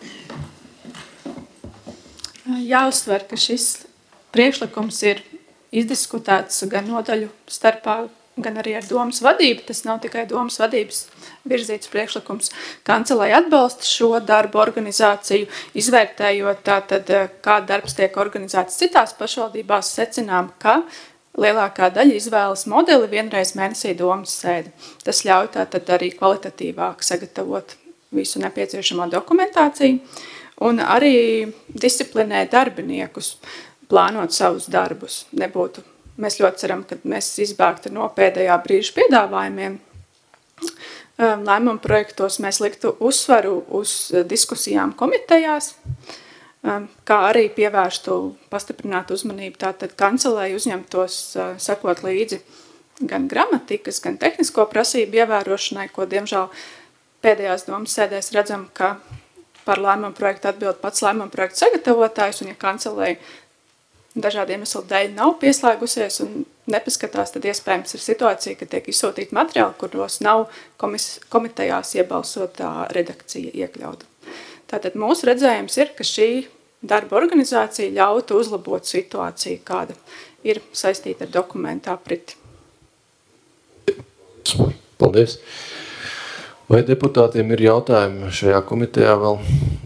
Jāuzsver, ka šis priekšlikums ir izdiskutēts gan nodaļu starpā, gan arī ar domas vadību. Tas nav tikai domas vadības virzīts priekšlikums. Kancelēja atbalsta šo darbu organizāciju, izvērtējot tātad, kā darbs tiek organizēts citās pašvaldībās, secinām, ka lielākā daļa izvēlas modeli vienreiz mēnesī domas sēdi. Tas ļauj tātad arī kvalitatīvāk sagatavot visu nepieciešamo dokumentāciju un arī disciplinē darbiniekus, plānot savus darbus. Nebūtu. Mēs ļoti ceram, ka mēs izbēgtu no pēdējā brīža piedāvājumiem. Lēmumu projektos mēs liktu uzsvaru uz diskusijām komitejās, kā arī pievērstu pastiprinātu uzmanību. Tātad kancelēji uzņemtos sekot līdzi gan gramatikas, gan tehnisko prasību ievērošanai, ko diemžēl pēdējās domas sēdēs redzam, ka par lēmumu projektu atbild pats lēmumu projektu sagatavotājs, un ja kancelēji dažādiem iemeslu dēļ nav pieslēgusies un nepaskatās, tad iespējams ir situācija, ka tiek izsūtīti materiāli, kuros nav komis, komitejās iebalsotā redakcija iekļauta. Tātad mūsu redzējums ir, ka šī darba organizācija ļautu uzlabot situāciju, kāda ir saistīta ar dokumentu apriti. Paldies. Vai deputātiem ir jautājumi šajā komitejā vēl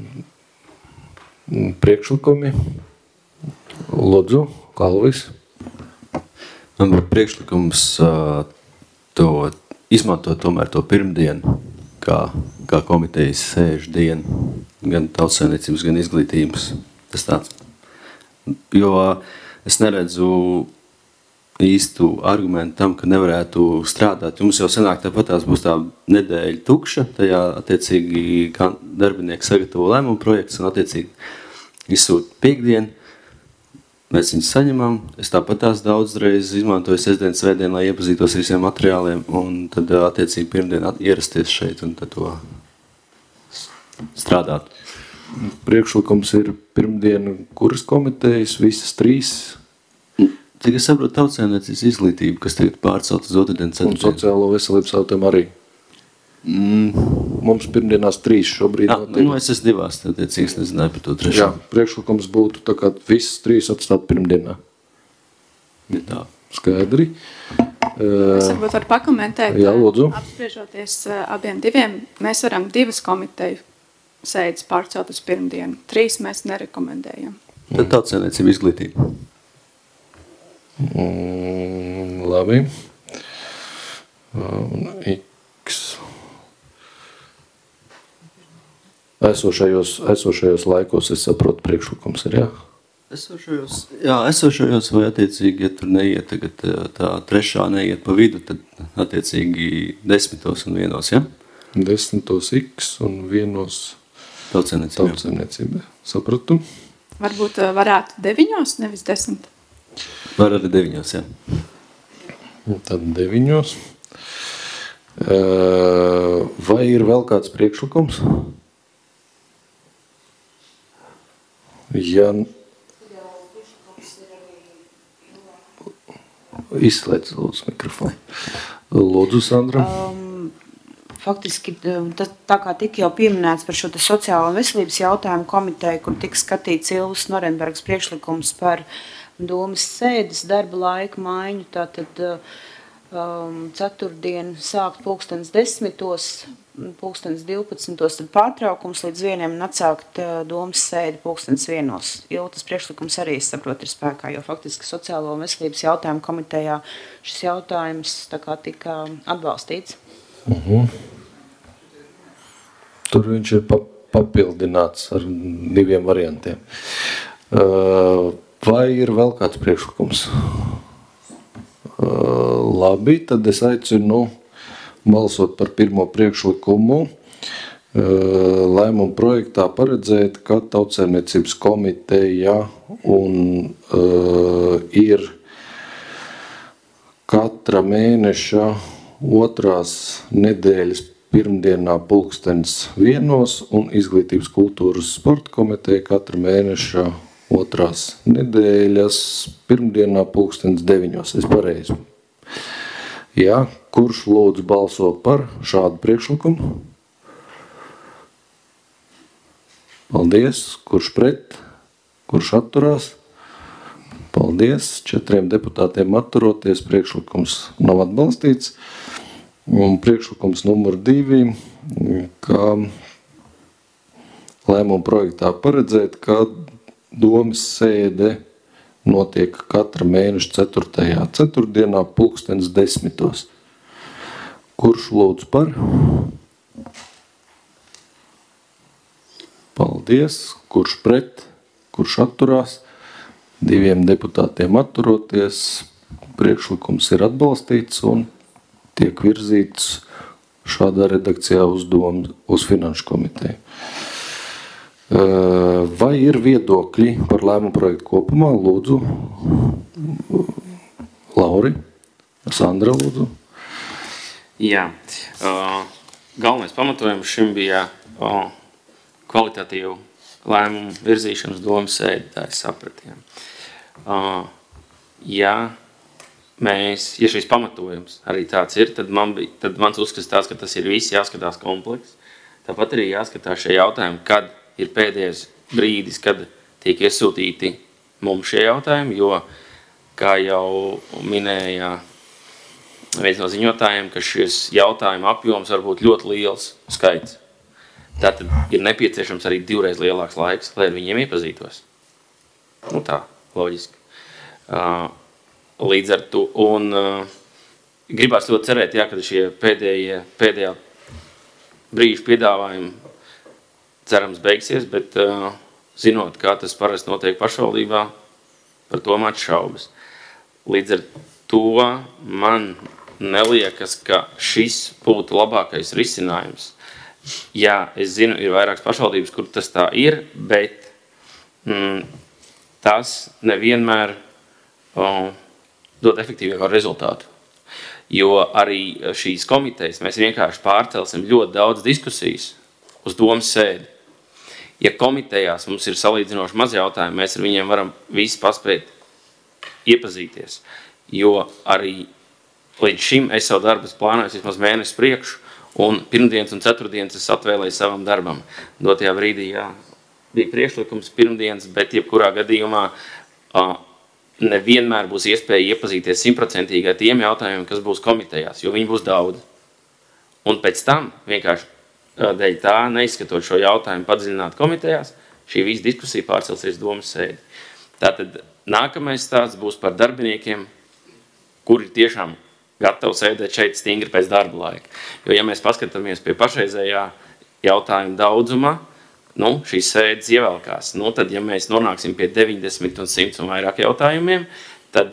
priekšlikumi? Lūdzu, Kalvis. Man būtu priekšlikums uh, to izmantot tomēr to pirmdienu, kā, kā komitejas sēžu dienu, gan tautsaimniecības, gan izglītības. Tas tāds. Jo es neredzu īstu argumentu tam, ka nevarētu strādāt. Jums jau sanāk tāpat tās būs tā nedēļa tukša, tajā attiecīgi darbinieki sagatavo lēmumu projekts un attiecīgi izsūt piekdienu. Mēs viņus saņemam, es tāpat tās daudzreiz izmantoju sestdien, svētdien, lai iepazītos ar visiem materiāliem, un tad attiecīgi pirmdien ierasties šeit un tad to strādāt. Priekšlikums ir pirmdien, kuras komitejas, visas trīs? Cik es saprotu, tautsaimniecības izglītība, kas tagad pārcelt uz otrdien, ceturtdien. Un sociālo veselības jautājumiem arī? Mm. Mums pirmdienās trīs šobrīd. Jā, nu es esmu divās, tad es nezināju par to trešā. Jā, priekšlikums būtu tā kā visas trīs atstāt pirmdienā. Ja tā. Skaidri. Es varbūt varu pakomentēt. Jā, lūdzu. Apspriežoties abiem diviem, mēs varam divas komiteju sēdes pārcelt uz pirmdienu. Trīs mēs nerekomendējam. Tad tautsaimniecība izglītība. Mm, labi. Un X. Esošajos, esošajos laikos, es saprotu, priekšlikums ir, jā? Esošajos, jā, esošajos vai attiecīgi, ja tur neiet tagad tā trešā neiet pa vidu, tad attiecīgi desmitos un vienos, ja? Desmitos X un vienos tautsaimniecība. Tautsaimniecība, sapratu. Varbūt varētu deviņos, nevis desmit. Var arī deviņos, jā. Tad deviņos. Vai ir vēl kāds priekšlikums? Ja izslēdz lūdzu mikrofonu. Lūdzu, Sandra. Um, faktiski, tas, tā kā tika jau pieminēts par šo sociālo veselības jautājumu komiteju, kur tika skatīts Ilvas Norenbergas priekšlikums par domas sēdes darba laika maiņu, tātad um, ceturtdien sākt pulkstens desmitos, pulkstens divpadsmitos, tad pārtraukums līdz vieniem un atsākt uh, domas sēdi pulkstens vienos. Jo tas priekšlikums arī, es saprotu, ir spēkā, jo faktiski sociālo un veselības jautājumu komitejā šis jautājums tā kā tika atbalstīts. Uh-huh. Tur viņš ir pa papildināts ar diviem variantiem. Uh, vai ir vēl kāds priekšlikums? Uh, labi, tad es aicinu balsot par pirmo priekšlikumu, lēmumu projektā paredzēt, ka Tautsaimniecības komiteja un uh, ir katra mēneša otrās nedēļas pirmdienā pulkstens vienos un Izglītības kultūras sporta komiteja katra mēneša otrās nedēļas pirmdienā pulkstens deviņos. Es pareizi. Jā, kurš lūdzu balso par šādu priekšlikumu? Paldies. Kurš pret? Kurš atturās? Paldies. Četriem deputātiem atturoties, priekšlikums nav atbalstīts. Un priekšlikums numur divi, ka lēmuma projektā paredzēt, ka domas sēde notiek katra mēneša ceturtajā ceturtdienā pulkstens desmitos. Kurš lūdzu par? Paldies. Kurš pret? Kurš atturās? Diviem deputātiem atturoties. Priekšlikums ir atbalstīts un tiek virzīts šādā redakcijā uz domu, uz finanšu komiteju. Vai ir viedokļi par lēmumu projektu kopumā? Lūdzu. Lauri. Sandra, lūdzu. Jā. Uh, galvenais pamatojums šim bija uh, kvalitatīvu lēmumu virzīšanas domas sēdi, tā es sapratījām. Uh, ja mēs, ja šis pamatojums arī tāds ir, tad, man bija, tad mans uzskats tāds, ka tas ir viss jāskatās kompleks. Tāpat arī jāskatās šie jautājumi, kad ir pēdējais brīdis, kad tiek iesūtīti mums šie jautājumi, jo, kā jau minēja viens no ziņotājiem, ka šis jautājumu apjoms var būt ļoti liels skaits. Tātad ir nepieciešams arī divreiz lielāks laiks, lai ar viņiem iepazītos. Nu tā, loģiski. Uh, līdz ar to, un uh, gribās to cerēt, jā, kad šie pēdējie, pēdējā brīža piedāvājumi cerams beigsies, bet uh, zinot, kā tas parasti notiek pašvaldībā, par to man šaubas. Līdz ar to man neliekas, ka šis būtu labākais risinājums. Jā, es zinu, ir vairākas pašvaldības, kur tas tā ir, bet mm, tas nevienmēr uh, dod efektīvāko rezultātu. Jo arī šīs komitejas mēs vienkārši pārcelsim ļoti daudz diskusijas uz domas sēdi. Ja komitejās mums ir salīdzinoši maz jautājumu, mēs ar viņiem varam visi paspēt iepazīties. Jo arī līdz šim es savu darbu plānoju vismaz mēnesi priekšu, un pirmdienas un ceturtdienas es atvēlēju savam darbam. Dotajā brīdī, jā, bija priekšlikums pirmdienas, bet jebkurā gadījumā uh, nevienmēr būs iespēja iepazīties simtprocentīgi ar tiem jautājumiem, kas būs komitejās, jo viņi būs daudz. Un pēc tam vienkārši dēļ tā, neizskatot šo jautājumu padziļināt komitejās, šī visa diskusija pārcelsies domas sēdi. Tātad nākamais stāsts būs par darbiniekiem, kuri tiešām gatavi sēdēt šeit stingri pēc darba laika. Jo, ja mēs paskatāmies pie pašreizējā jautājuma daudzuma, nu, šīs sēdes ievelkās. Nu, tad, ja mēs nonāksim pie deviņdesmit un simts un vairāk jautājumiem, tad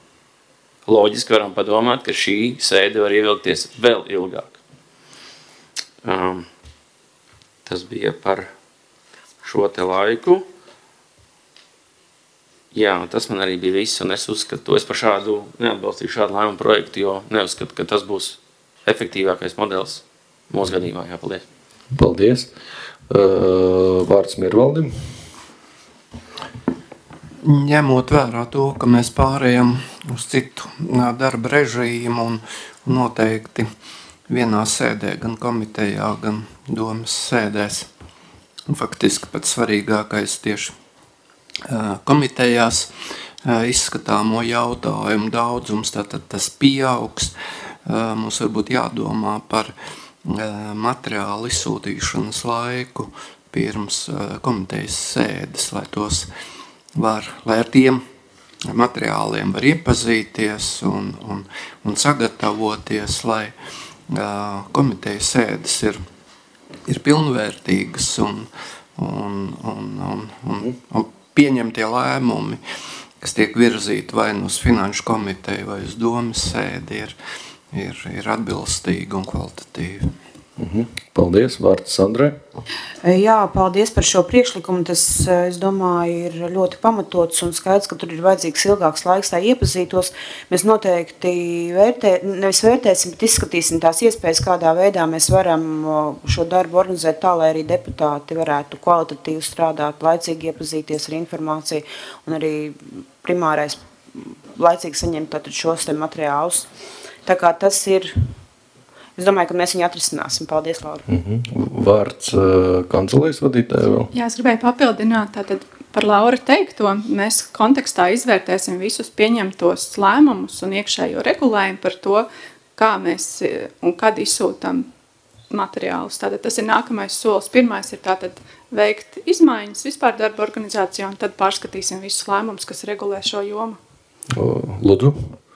loģiski varam padomāt, ka šī sēde var ievilkties vēl ilgāk. Um, tas bija par šo te laiku. Jā, tas man arī bija viss, un es uzskatu, es par šādu neatbalstīju šādu lēmumu projektu, jo neuzskatu, ka tas būs efektīvākais modelis mūsu gadījumā. Jā, paldies. Paldies. Uh, vārds Mirvaldim. Ņemot vērā to, ka mēs pārējam uz citu darba režīmu un noteikti vienā sēdē, gan komitejā, gan domas sēdēs. Un faktiski pats svarīgākais tieši komitejās. izskatāmo jautājumu daudzums, tātad tas pieaugs. Mums varbūt jādomā par materiālu izsūtīšanas laiku pirms komitejas sēdes, lai tos var, lai ar tiem materiāliem var iepazīties un, un, un sagatavoties, lai uh, komitejas sēdes ir, ir pilnvērtīgas un, un, un, un, un, un pieņemtie lēmumi, kas tiek virzīti vai nu uz finanšu komiteju vai uz domas sēdi, ir, ir, ir atbilstīgi un kvalitatīvi. Mhm. Paldies, vārds Sandrai. Jā, paldies par šo priekšlikumu. Tas, es domāju, ir ļoti pamatots un skaidrs, ka tur ir vajadzīgs ilgāks laiks, lai iepazītos. Mēs noteikti vērtē, nevis vērtēsim, bet izskatīsim tās iespējas, kādā veidā mēs varam šo darbu organizēt tā, lai arī deputāti varētu kvalitatīvi strādāt, laicīgi iepazīties ar informāciju un arī primārais laicīgi saņemt tātad šos te materiālus. Tā kā tas ir... Es domāju, ka mēs viņu atrisināsim. Paldies, Laura. Mm-hmm. Vārds uh, kancelējas vadītāja vēl. Jā, es gribēju papildināt tātad par Laura teikto. Mēs kontekstā izvērtēsim visus pieņemtos lēmumus un iekšējo regulējumu par to, kā mēs un kad izsūtam materiālus. Tātad tas ir nākamais solis. Pirmais ir tātad veikt izmaiņas vispār darba organizācijā un tad pārskatīsim visus lēmumus, kas regulē šo jomu. Lūdzu.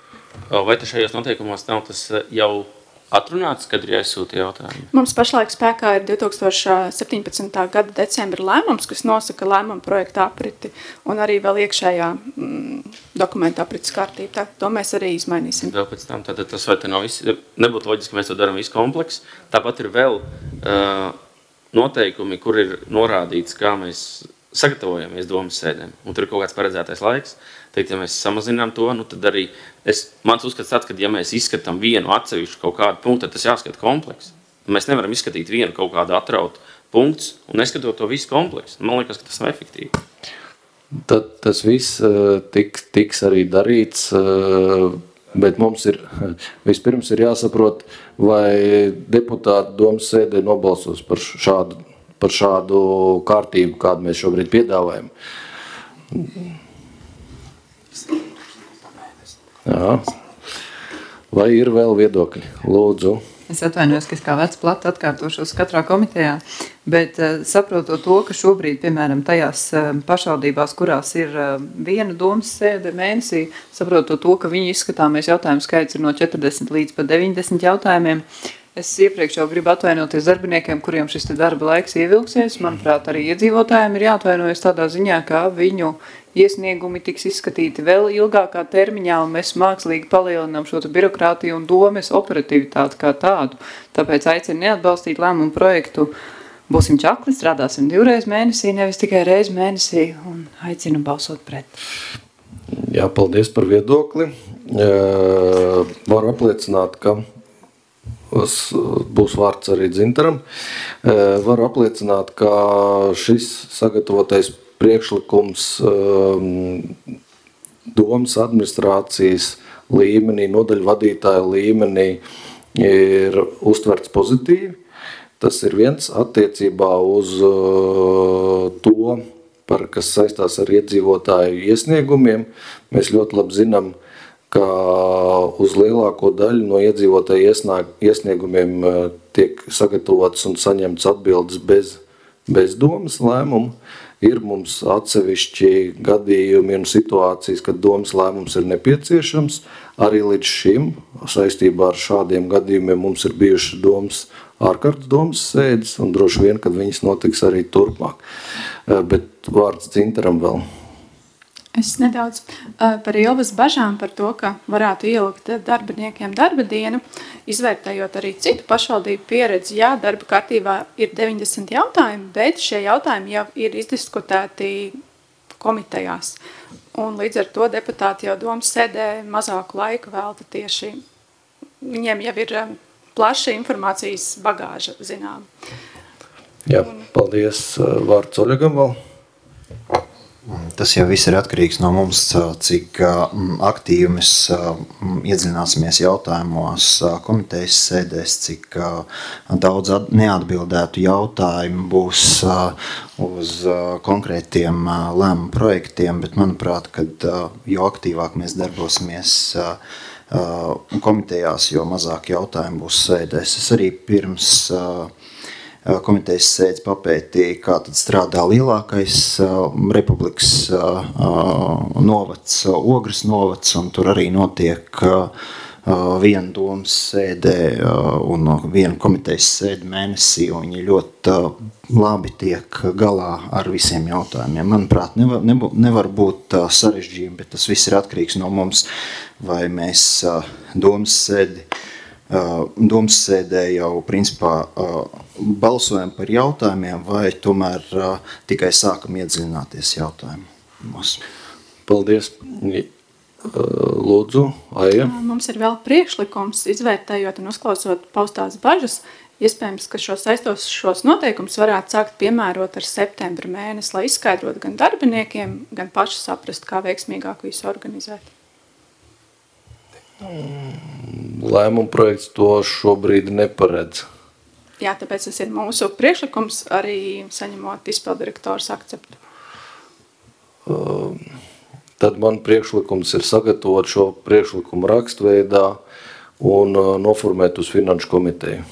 Vai te šajos noteikumos nav tas jau atrunāts, kad ir jāizsūta jautājumi? Mums pašlaik spēkā ir divi tūkstoši septiņpadsmitā gada decembra lēmums, kas nosaka lēmumu projekta apriti un arī vēl iekšējā mm, dokumenta aprites kārtība. Tā, to mēs arī izmainīsim. Vēl pēc tam, tātad tas vai te nav viss, nebūtu loģiski, ka mēs to darām visu kompleksu. Tāpat ir vēl uh, noteikumi, kur ir norādīts, kā mēs sagatavojamies domas sēdēm. Un tur ir kaut kāds paredzētais laiks. Teikt, ja mēs samazinām to, nu tad arī es, mans uzskats tāds, ka ja mēs izskatām vienu atsevišķu kaut kādu punktu, tad tas jāskata kompleks. Mēs nevaram izskatīt vienu kaut kādu atrautu punktus un neskatot to visu kompleksu. Man liekas, ka tas nav efektīvi. Tad tas viss tiks, tiks arī darīts, bet mums ir, vispirms ir jāsaprot, vai deputāti domas sēdē nobalsos par šādu, par šādu kārtību, kādu mēs šobrīd piedāvājam. Jā. Vai ir vēl viedokļi? Lūdzu. Es atvainojos, ka es kā vecs plati atkārtošos katrā komitejā, bet uh, saprotot to, ka šobrīd, piemēram, tajās uh, pašvaldībās, kurās ir uh, viena domas sēde mēnesī, saprotot to, ka viņu izskatāmies jautājumu skaits ir no četrdesmit līdz pat deviņdesmit jautājumiem, es iepriekš jau gribu atvainoties darbiniekiem, kuriem šis te darba laiks ievilksies. Manuprāt, arī iedzīvotājiem ir jāatvainojas tādā ziņā, ka viņu iesniegumi tiks izskatīti vēl ilgākā termiņā, un mēs mākslīgi palielinām šo birokrātiju un domes operativitāti kā tādu. Tāpēc aicinu neatbalstīt lēmumu projektu. Būsim čakli, strādāsim divreiz mēnesī, nevis tikai reiz mēnesī, un aicinu balsot pret. Jā, paldies par viedokli. Varu apliecināt, ka būs vārds arī Dzintaram. Varu apliecināt, ka šis sagatavotais priekšlikums um, domas administrācijas līmenī, nodaļu vadītāju līmenī ir uztverts pozitīvi. Tas ir viens attiecībā uz uh, to, par, kas saistās ar iedzīvotāju iesniegumiem. Mēs ļoti labi zinām, ka uz lielāko daļu no iedzīvotāju iesniegumiem uh, tiek sagatavots un saņemts atbildes bez, bez domas lēmumu. Ir mums atsevišķi gadījumi un situācijas, kad domas lēmums ir nepieciešams. Arī līdz šim saistībā ar šādiem gadījumiem mums ir bijušas domas, ārkārtas domas sēdes, un droši vien, kad viņas notiks arī turpmāk. Bet vārds Dzintaram vēl. Es nedaudz uh, par Ilvas bažām par to, ka varētu ielikt darbiniekiem darba dienu, izvērtējot arī citu pašvaldību pieredzi. Jā, darba kārtībā ir deviņdesmit jautājumi, bet šie jautājumi jau ir izdiskutēti komitejās. Un līdz ar to deputāti jau domas sēdē mazāku laiku velta tieši. Viņiem jau ir um, plaša informācijas bagāža, zinām. Jā, paldies. Vārds Oļegam vēl. Tas jau viss ir atkarīgs no mums, cik aktīvi mēs iedziļināsimies jautājumos komitejas sēdēs, cik daudz neatbildētu jautājumu būs uz konkrētiem lēmumu projektiem, bet manuprāt, kad jo aktīvāk mēs darbosimies komitejās, jo mazāk jautājumu būs sēdēs. Es arī pirms komitejas sēdes papētīja, kā tad strādā lielākais republikas novads, Ogres novads, un tur arī notiek viena domas sēdē un viena komitejas sēde mēnesī, un viņi ļoti labi tiek galā ar visiem jautājumiem. Manuprāt, nevar, nevar būt sarežģījumi, bet tas viss ir atkarīgs no mums, vai mēs domas sēdi Domas sēdē jau principā balsojam par jautājumiem, vai tomēr tikai sākam iedziļināties jautājumos. Paldies. Lūdzu, Aija. Mums ir vēl priekšlikums, izvērtējot un uzklausot paustās bažas. Iespējams, ka šos saistošos noteikumus varētu sākt piemērot ar septembra mēnesi, lai izskaidrotu gan darbiniekiem, gan paši saprast, kā veiksmīgāk visu organizēt. Lēmuma projekts to šobrīd neparedz. Jā, tāpēc tas ir mūsu priekšlikums, arī saņemot izpildirektoras akceptu. Uh, tad man priekšlikums ir sagatavot šo priekšlikumu rakstveidā un uh, noformēt uz finanšu komiteju.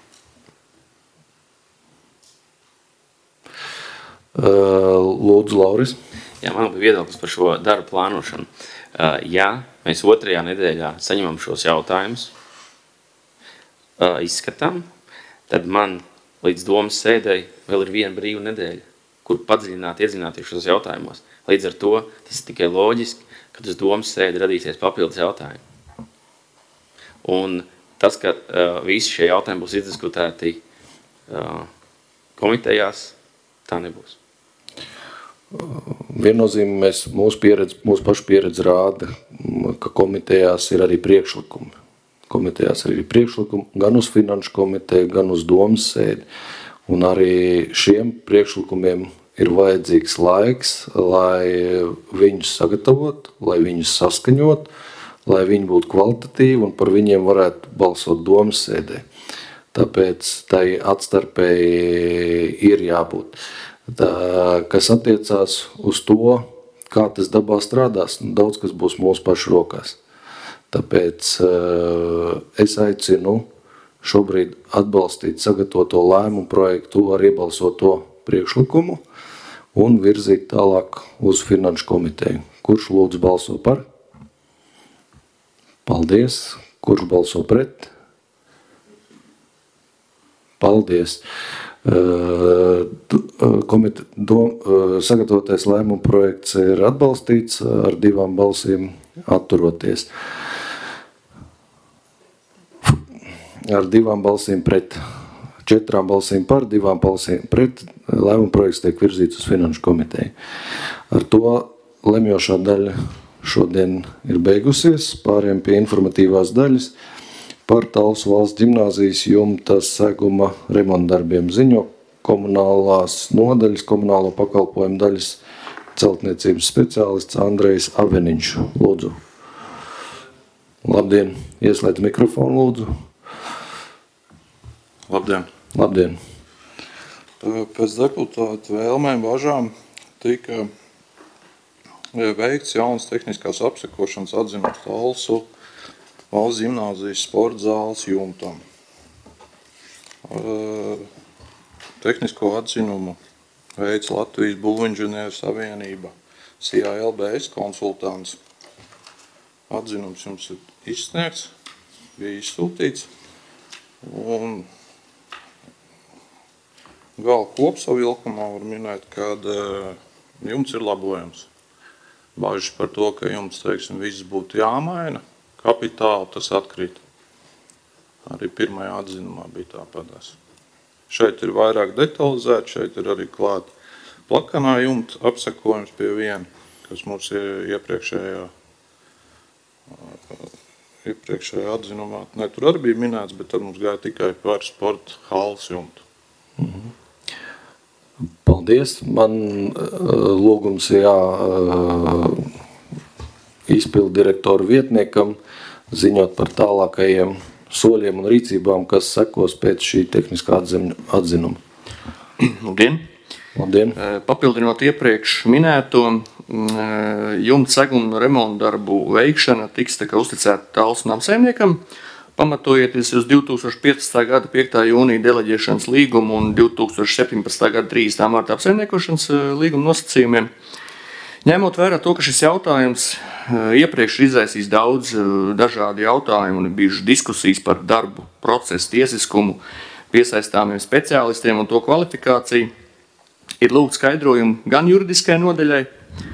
Uh, lūdzu, Lauris. Jā, man bija viedoklis par šo darbu plānošanu. Uh, jā, mēs otrajā nedēļā saņemam šos jautājumus, uh, izskatām, tad man līdz domas sēdēji vēl ir viena brīva nedēļa, kur padziļināt, iedziļināties šos jautājumos. Līdz ar to tas ir tikai loģiski, kad uz domas sēdi radīsies papildus jautājumi. Un tas, ka uh, visi šie jautājumi būs izdiskutēti uh, komitejās, tā nebūs. Viennozīmē mēs, mūsu, pieredze, mūsu pašu pieredze rāda, ka komitejās ir arī priekšlikumi. Komitejās ir arī priekšlikumi gan uz finanšu komiteju, gan uz domas sēdi. Un arī šiem priekšlikumiem ir vajadzīgs laiks, lai viņus sagatavot, lai viņus saskaņot, lai viņi būtu kvalitatīvi un par viņiem varētu balsot domas sēdē. Tāpēc tai atstarpēji ir jābūt. Tā, kas attiecās uz to, kā tas dabā strādās, daudz kas būs mūsu pašu rokās. Tāpēc uh, es aicinu šobrīd atbalstīt sagatavoto lēmumu projektu ar iebalsoto priekšlikumu un virzīt tālāk uz finanšu komiteju. Kurš lūdzu balso par? Paldies. Kurš balso pret? Paldies. Komite, dom, sagatavotais lēmuma projekts ir atbalstīts ar divām balsīm atturoties. Ar divām balsīm pret, četrām balsīm par, divām balsīm pret, lēmuma projekts tiek virzīts uz finanšu komiteju. Ar to lemjošā daļa šodien ir beigusies, pāriem pie informatīvās daļas. Par Talsu valsts ģimnāzijas jumta seguma remontdarbiem ziņo komunālās nodaļas, komunālo pakalpojumu daļas celtniecības speciālists Andrejs Aveniņš. Lūdzu. Labdien. Ieslēdz mikrofonu, lūdzu. Labdien. Labdien. Pēc deputātu vēlmēm bažām tika veikts jauns tehniskās apsekošanas atzinums Talsu valsts ģimnāzijas sporta zāles jumtam. Tehnisko atzinumu veids Latvijas Būvinženieru savienība, C I L B S konsultants. Atzinums jums ir izsniegts, bija izsūtīts, un gala kopsavilkumā var minēt, kad jums ir labojums. Bažas par to, ka jums, teiksim, viss būtu jāmaina, kapitāli tas atkrīt. Arī pirmajā atzinumā bija tāpatās. Šeit ir vairāk detalizēti, šeit ir arī klāt plakanā jumta apsakojums pie viena, kas mums ir iepriekšējā, iepriekšējā atzinumā. Ne, tur arī bija minēts, bet tad mums gāja tikai par sporta halas jumtu. Mhm. Paldies. Man lūgums jā, izpildu direktoru vietniekam ziņot par tālākajiem soļiem un rīcībām, kas sekos pēc šī tehniskā atzinuma. Labdien! Labdien! Papildinot iepriekš minēto, jumta seguma remonta darbu veikšana tiks tā kā uzticēta Talsu namsaimniekam, pamatojoties uz divi tūkstoši piecpadsmitā gada piektā jūnija deleģēšanas līgumu un divi tūkstoši septiņpadsmitā gada trīsdesmitā marta apsaimniekošanas līguma nosacījumiem. Ņemot vērā to, ka šis jautājums iepriekš izraisīs daudz dažādu jautājumu un bijušas diskusijas par darbu procesu tiesiskumu, piesaistāmiem speciālistiem un to kvalifikāciju, ir lūgt skaidrojumu gan juridiskajai nodaļai,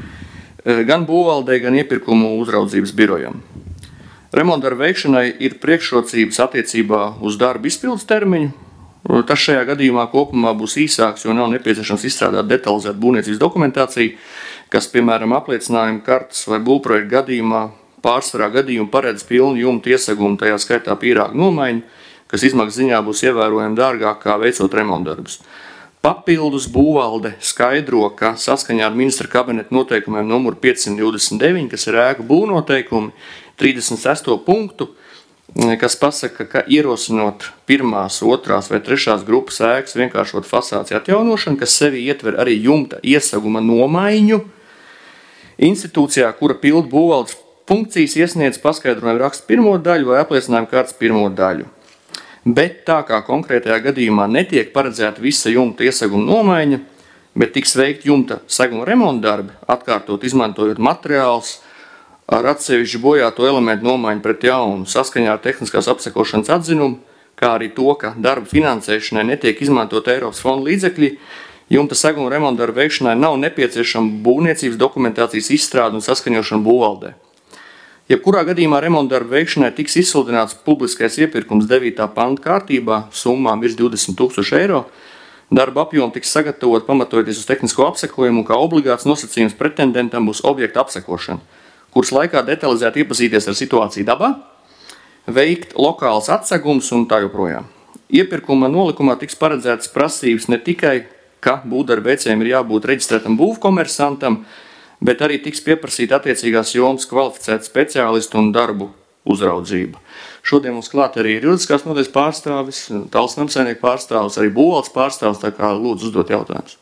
gan būvvaldei, gan iepirkumu uzraudzības birojam. Remontdarbu veikšanai ir priekšrocības attiecībā uz darbu izpildes termiņu. Tas šajā gadījumā kopumā būs īsāks, jo nav nepieciešams izstrādāt detalizētu būvniecības dokumentāciju, kas, piemēram, apliecinājuma kartas vai būvprojekta gadījumā pārsvarā gadījumu paredz pilnu jumtu iesegumu, tajā skaitā pīrāgu nomaiņu, kas izmaksas ziņā būs ievērojami dārgāk kā veicot remontdarbus. Papildus būvvalde skaidro, ka saskaņā ar ministra kabineta noteikumiem numuru piecsimt divdesmit deviņi, kas ir ēku būvnoteikumi, trīsdesmit sesto punktu, kas pasaka, ka ierosinot pirmās, otrās vai trešās grupas ēkas vienkāršot fasādes atjaunošanu, kas sevi ietver arī jumta iesaguma nomaiņu, institūcijā, kura pilda būvvaldes funkcijas, iesniedz paskaidrojumu rakstu pirmo daļu vai apliecinājumu kārtas pirmo daļu. Bet tā kā konkrētajā gadījumā netiek paredzēta visa jumta iesaguma nomaiņa, bet tiks veikt jumta seguma remonta darbi, atkārtot izmantojot materiālus ar atsevišķu bojāto elementu nomaiņu pret jaunu, saskaņā ar tehniskās apsekošanas atzinumu, kā arī to, ka darba finansēšanai netiek izmantot Eiropas fonda līdzekļi, jumta seguma remonta darbu veikšanai nav nepieciešama būvniecības dokumentācijas izstrāde un saskaņošana būvvaldē. Jebkurā gadījumā remonta darbu veikšanai tiks izsludināts publiskais iepirkums devītā panta kārtībā, summām virs divdesmit tūkstoši eiro. Darba apjoma tiks sagatavot pamatojoties uz tehnisko apsekojumu, un kā obligāts nosacījums pretendentam būs objekta apsekošana, kuras laikā detalizēti iepazīties ar situāciju dabā, veikt lokāls atsegums un tā joprojām. Iepirkuma nolikumā tiks paredzētas prasības ne tikai, ka būvdarba veicējiem ir jābūt reģistrētam būvkomersantam, bet arī tiks pieprasīt attiecīgās jomas kvalificēt speciālistu un darbu uzraudzību. Šodien mums klāt arī ir juridiskās nodaļas pārstāvis, Talsu namsaimnieku pārstāvis, arī būvvaldes pārstāvis, tā kā lūdzu uzdot jautājumus.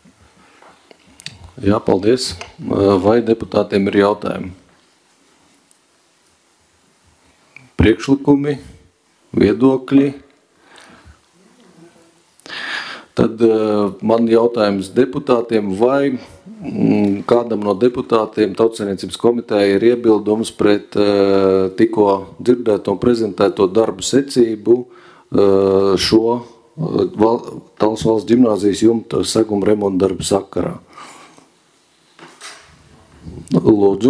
Jā, paldies. Vai deputātiem ir jautājumi? Priekšlikumi, viedokļi? Tad man jautājums deputātiem, vai kādam no deputātiem Tautsaimniecības komiteja ir iebildums pret tikko dzirdēto un prezentēto darbu secību šo Talsu valsts ģimnāzijas jumta seguma remonta darbu sakarā? Lūdzu.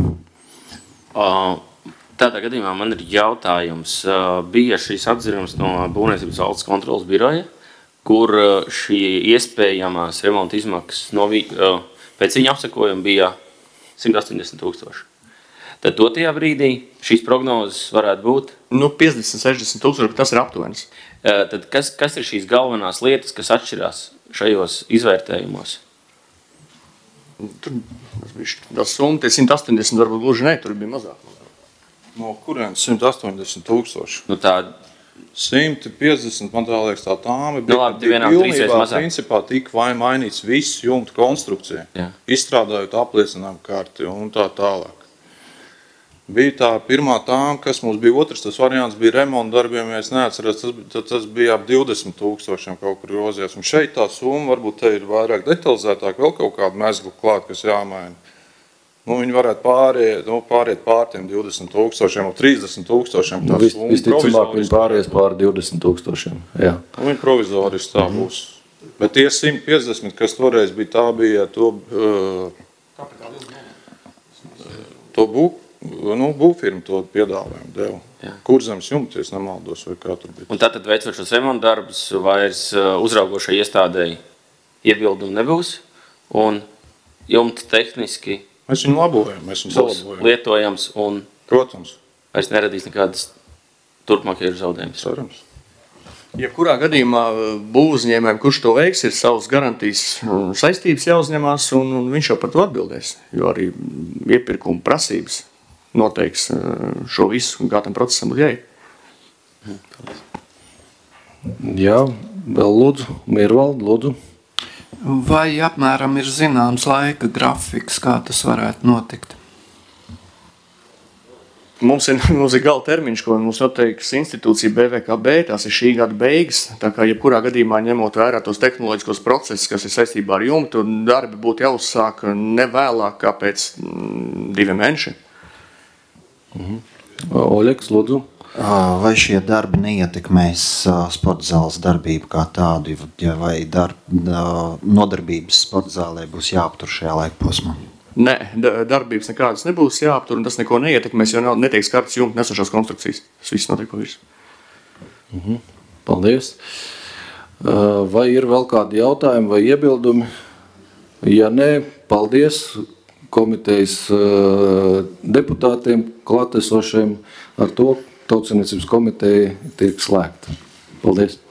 Tādā gadījumā man ir jautājums. Bija šīs atzinums no Būvniecības valsts kontrolas biroja, kur šī iespējamās remonta izmaksas no, pēc viņa apsakojuma bija simt astoņdesmit tūkstoši. Tad totajā brīdī šīs prognozes varētu būt? Nu, piecdesmit sešdesmit tūkstoši, bet tas ir aptuvenis. Tad kas, kas ir šīs galvenās lietas, kas atšķirās šajos izvērtējumos? Tur tas summa, tie simt astoņdesmit varbūt gluži ne, tur bija mazāk. No kuriem simt astoņdesmit tūkstoši? Nu tā... simt piecdesmit, man tā liekas, tā tāma bija, nu, labi, pilnībā principā tika vai mainīts viss jumta konstrukcija, Jā. Izstrādājot apliecinājumu karti un tā tālāk. Bija tā pirmā tāma, kas mums bija otrs, tas variants bija remonta darbiem, ja es neatceros, tas, tas bija ap divdesmit tūkstošiem kaut kur grozies. Un šeit tā summa varbūt te ir vairāk detalizētāk, vēl kaut kādu mezglu klāt, kas jāmaina. Nu, viņi varētu pāriet, nu, pāriet pār tiem divdesmit tūkstošiem, trīsdesmit tūkstošiem. Nu, vis, visticamāk, viņi pāries pār divdesmit tūkstošiem. Jā. Nu, viņi provizoriski tā mm-hmm. būs. Bet tie simt piecdesmit, kas toreiz bija, tā bija to, uh, to bū, nu, būvfirmu to piedāvājumu deva. Jā. Kurzemes jumties nemaldos, vai kā tur bija. Un tātad veicot šos remontdarbus vairs uzraugošai iestādēji iebildumu nebūs, un jumta tehniski Mēs viņu labojam, mēs viņu salabojam. Lietojams un Protams. Vairs neradīs nekādas turpmākajas zaudējumus. Cerams. Jebkurā gadījumā būvuzņēmējiem, kurš to veiks, ir savas garantijas saistības jāuzņemās, un, un viņš jau par to atbildēs. Jo arī iepirkuma prasības noteiks šo visu, un kā tam procesam būtu jāiet. Jā, vēl lūdzu, Miervalda, lūdzu. Vai apmēram ir zināms laika grafiks, kā tas varētu notikt? Mums ir, mums ir gala termiņš, ko mums noteiks institūcija B V K B, tās ir šī gada beigas, tā kā jebkurā gadījumā ņemot vērā tos tehnoloģiskos procesus, kas ir saistībā ar jumtu, darbi būtu jāuzsāk nevēlāk kā pēc diviem mēnešiem. Mhm. Oļeks, lūdzu. Vai šie darbi neietekmēs sporta zāles darbību kā tādu, vai darb, nodarbības sporta zālē būs jāaptur šajā laika posmā? Nē, darbības nekādas nebūs jāaptur, un tas neko neietekmēs, jo netiek skartas jumta nesošās konstrukcijas. Tas viss notiek pa visu. Mhm. Paldies. Vai ir vēl kādi jautājumi vai iebildumi? Ja nē, paldies komitejas deputātiem, klātesošiem. Ar to Tautsaimniecības komiteja tiek slēgta. Paldies!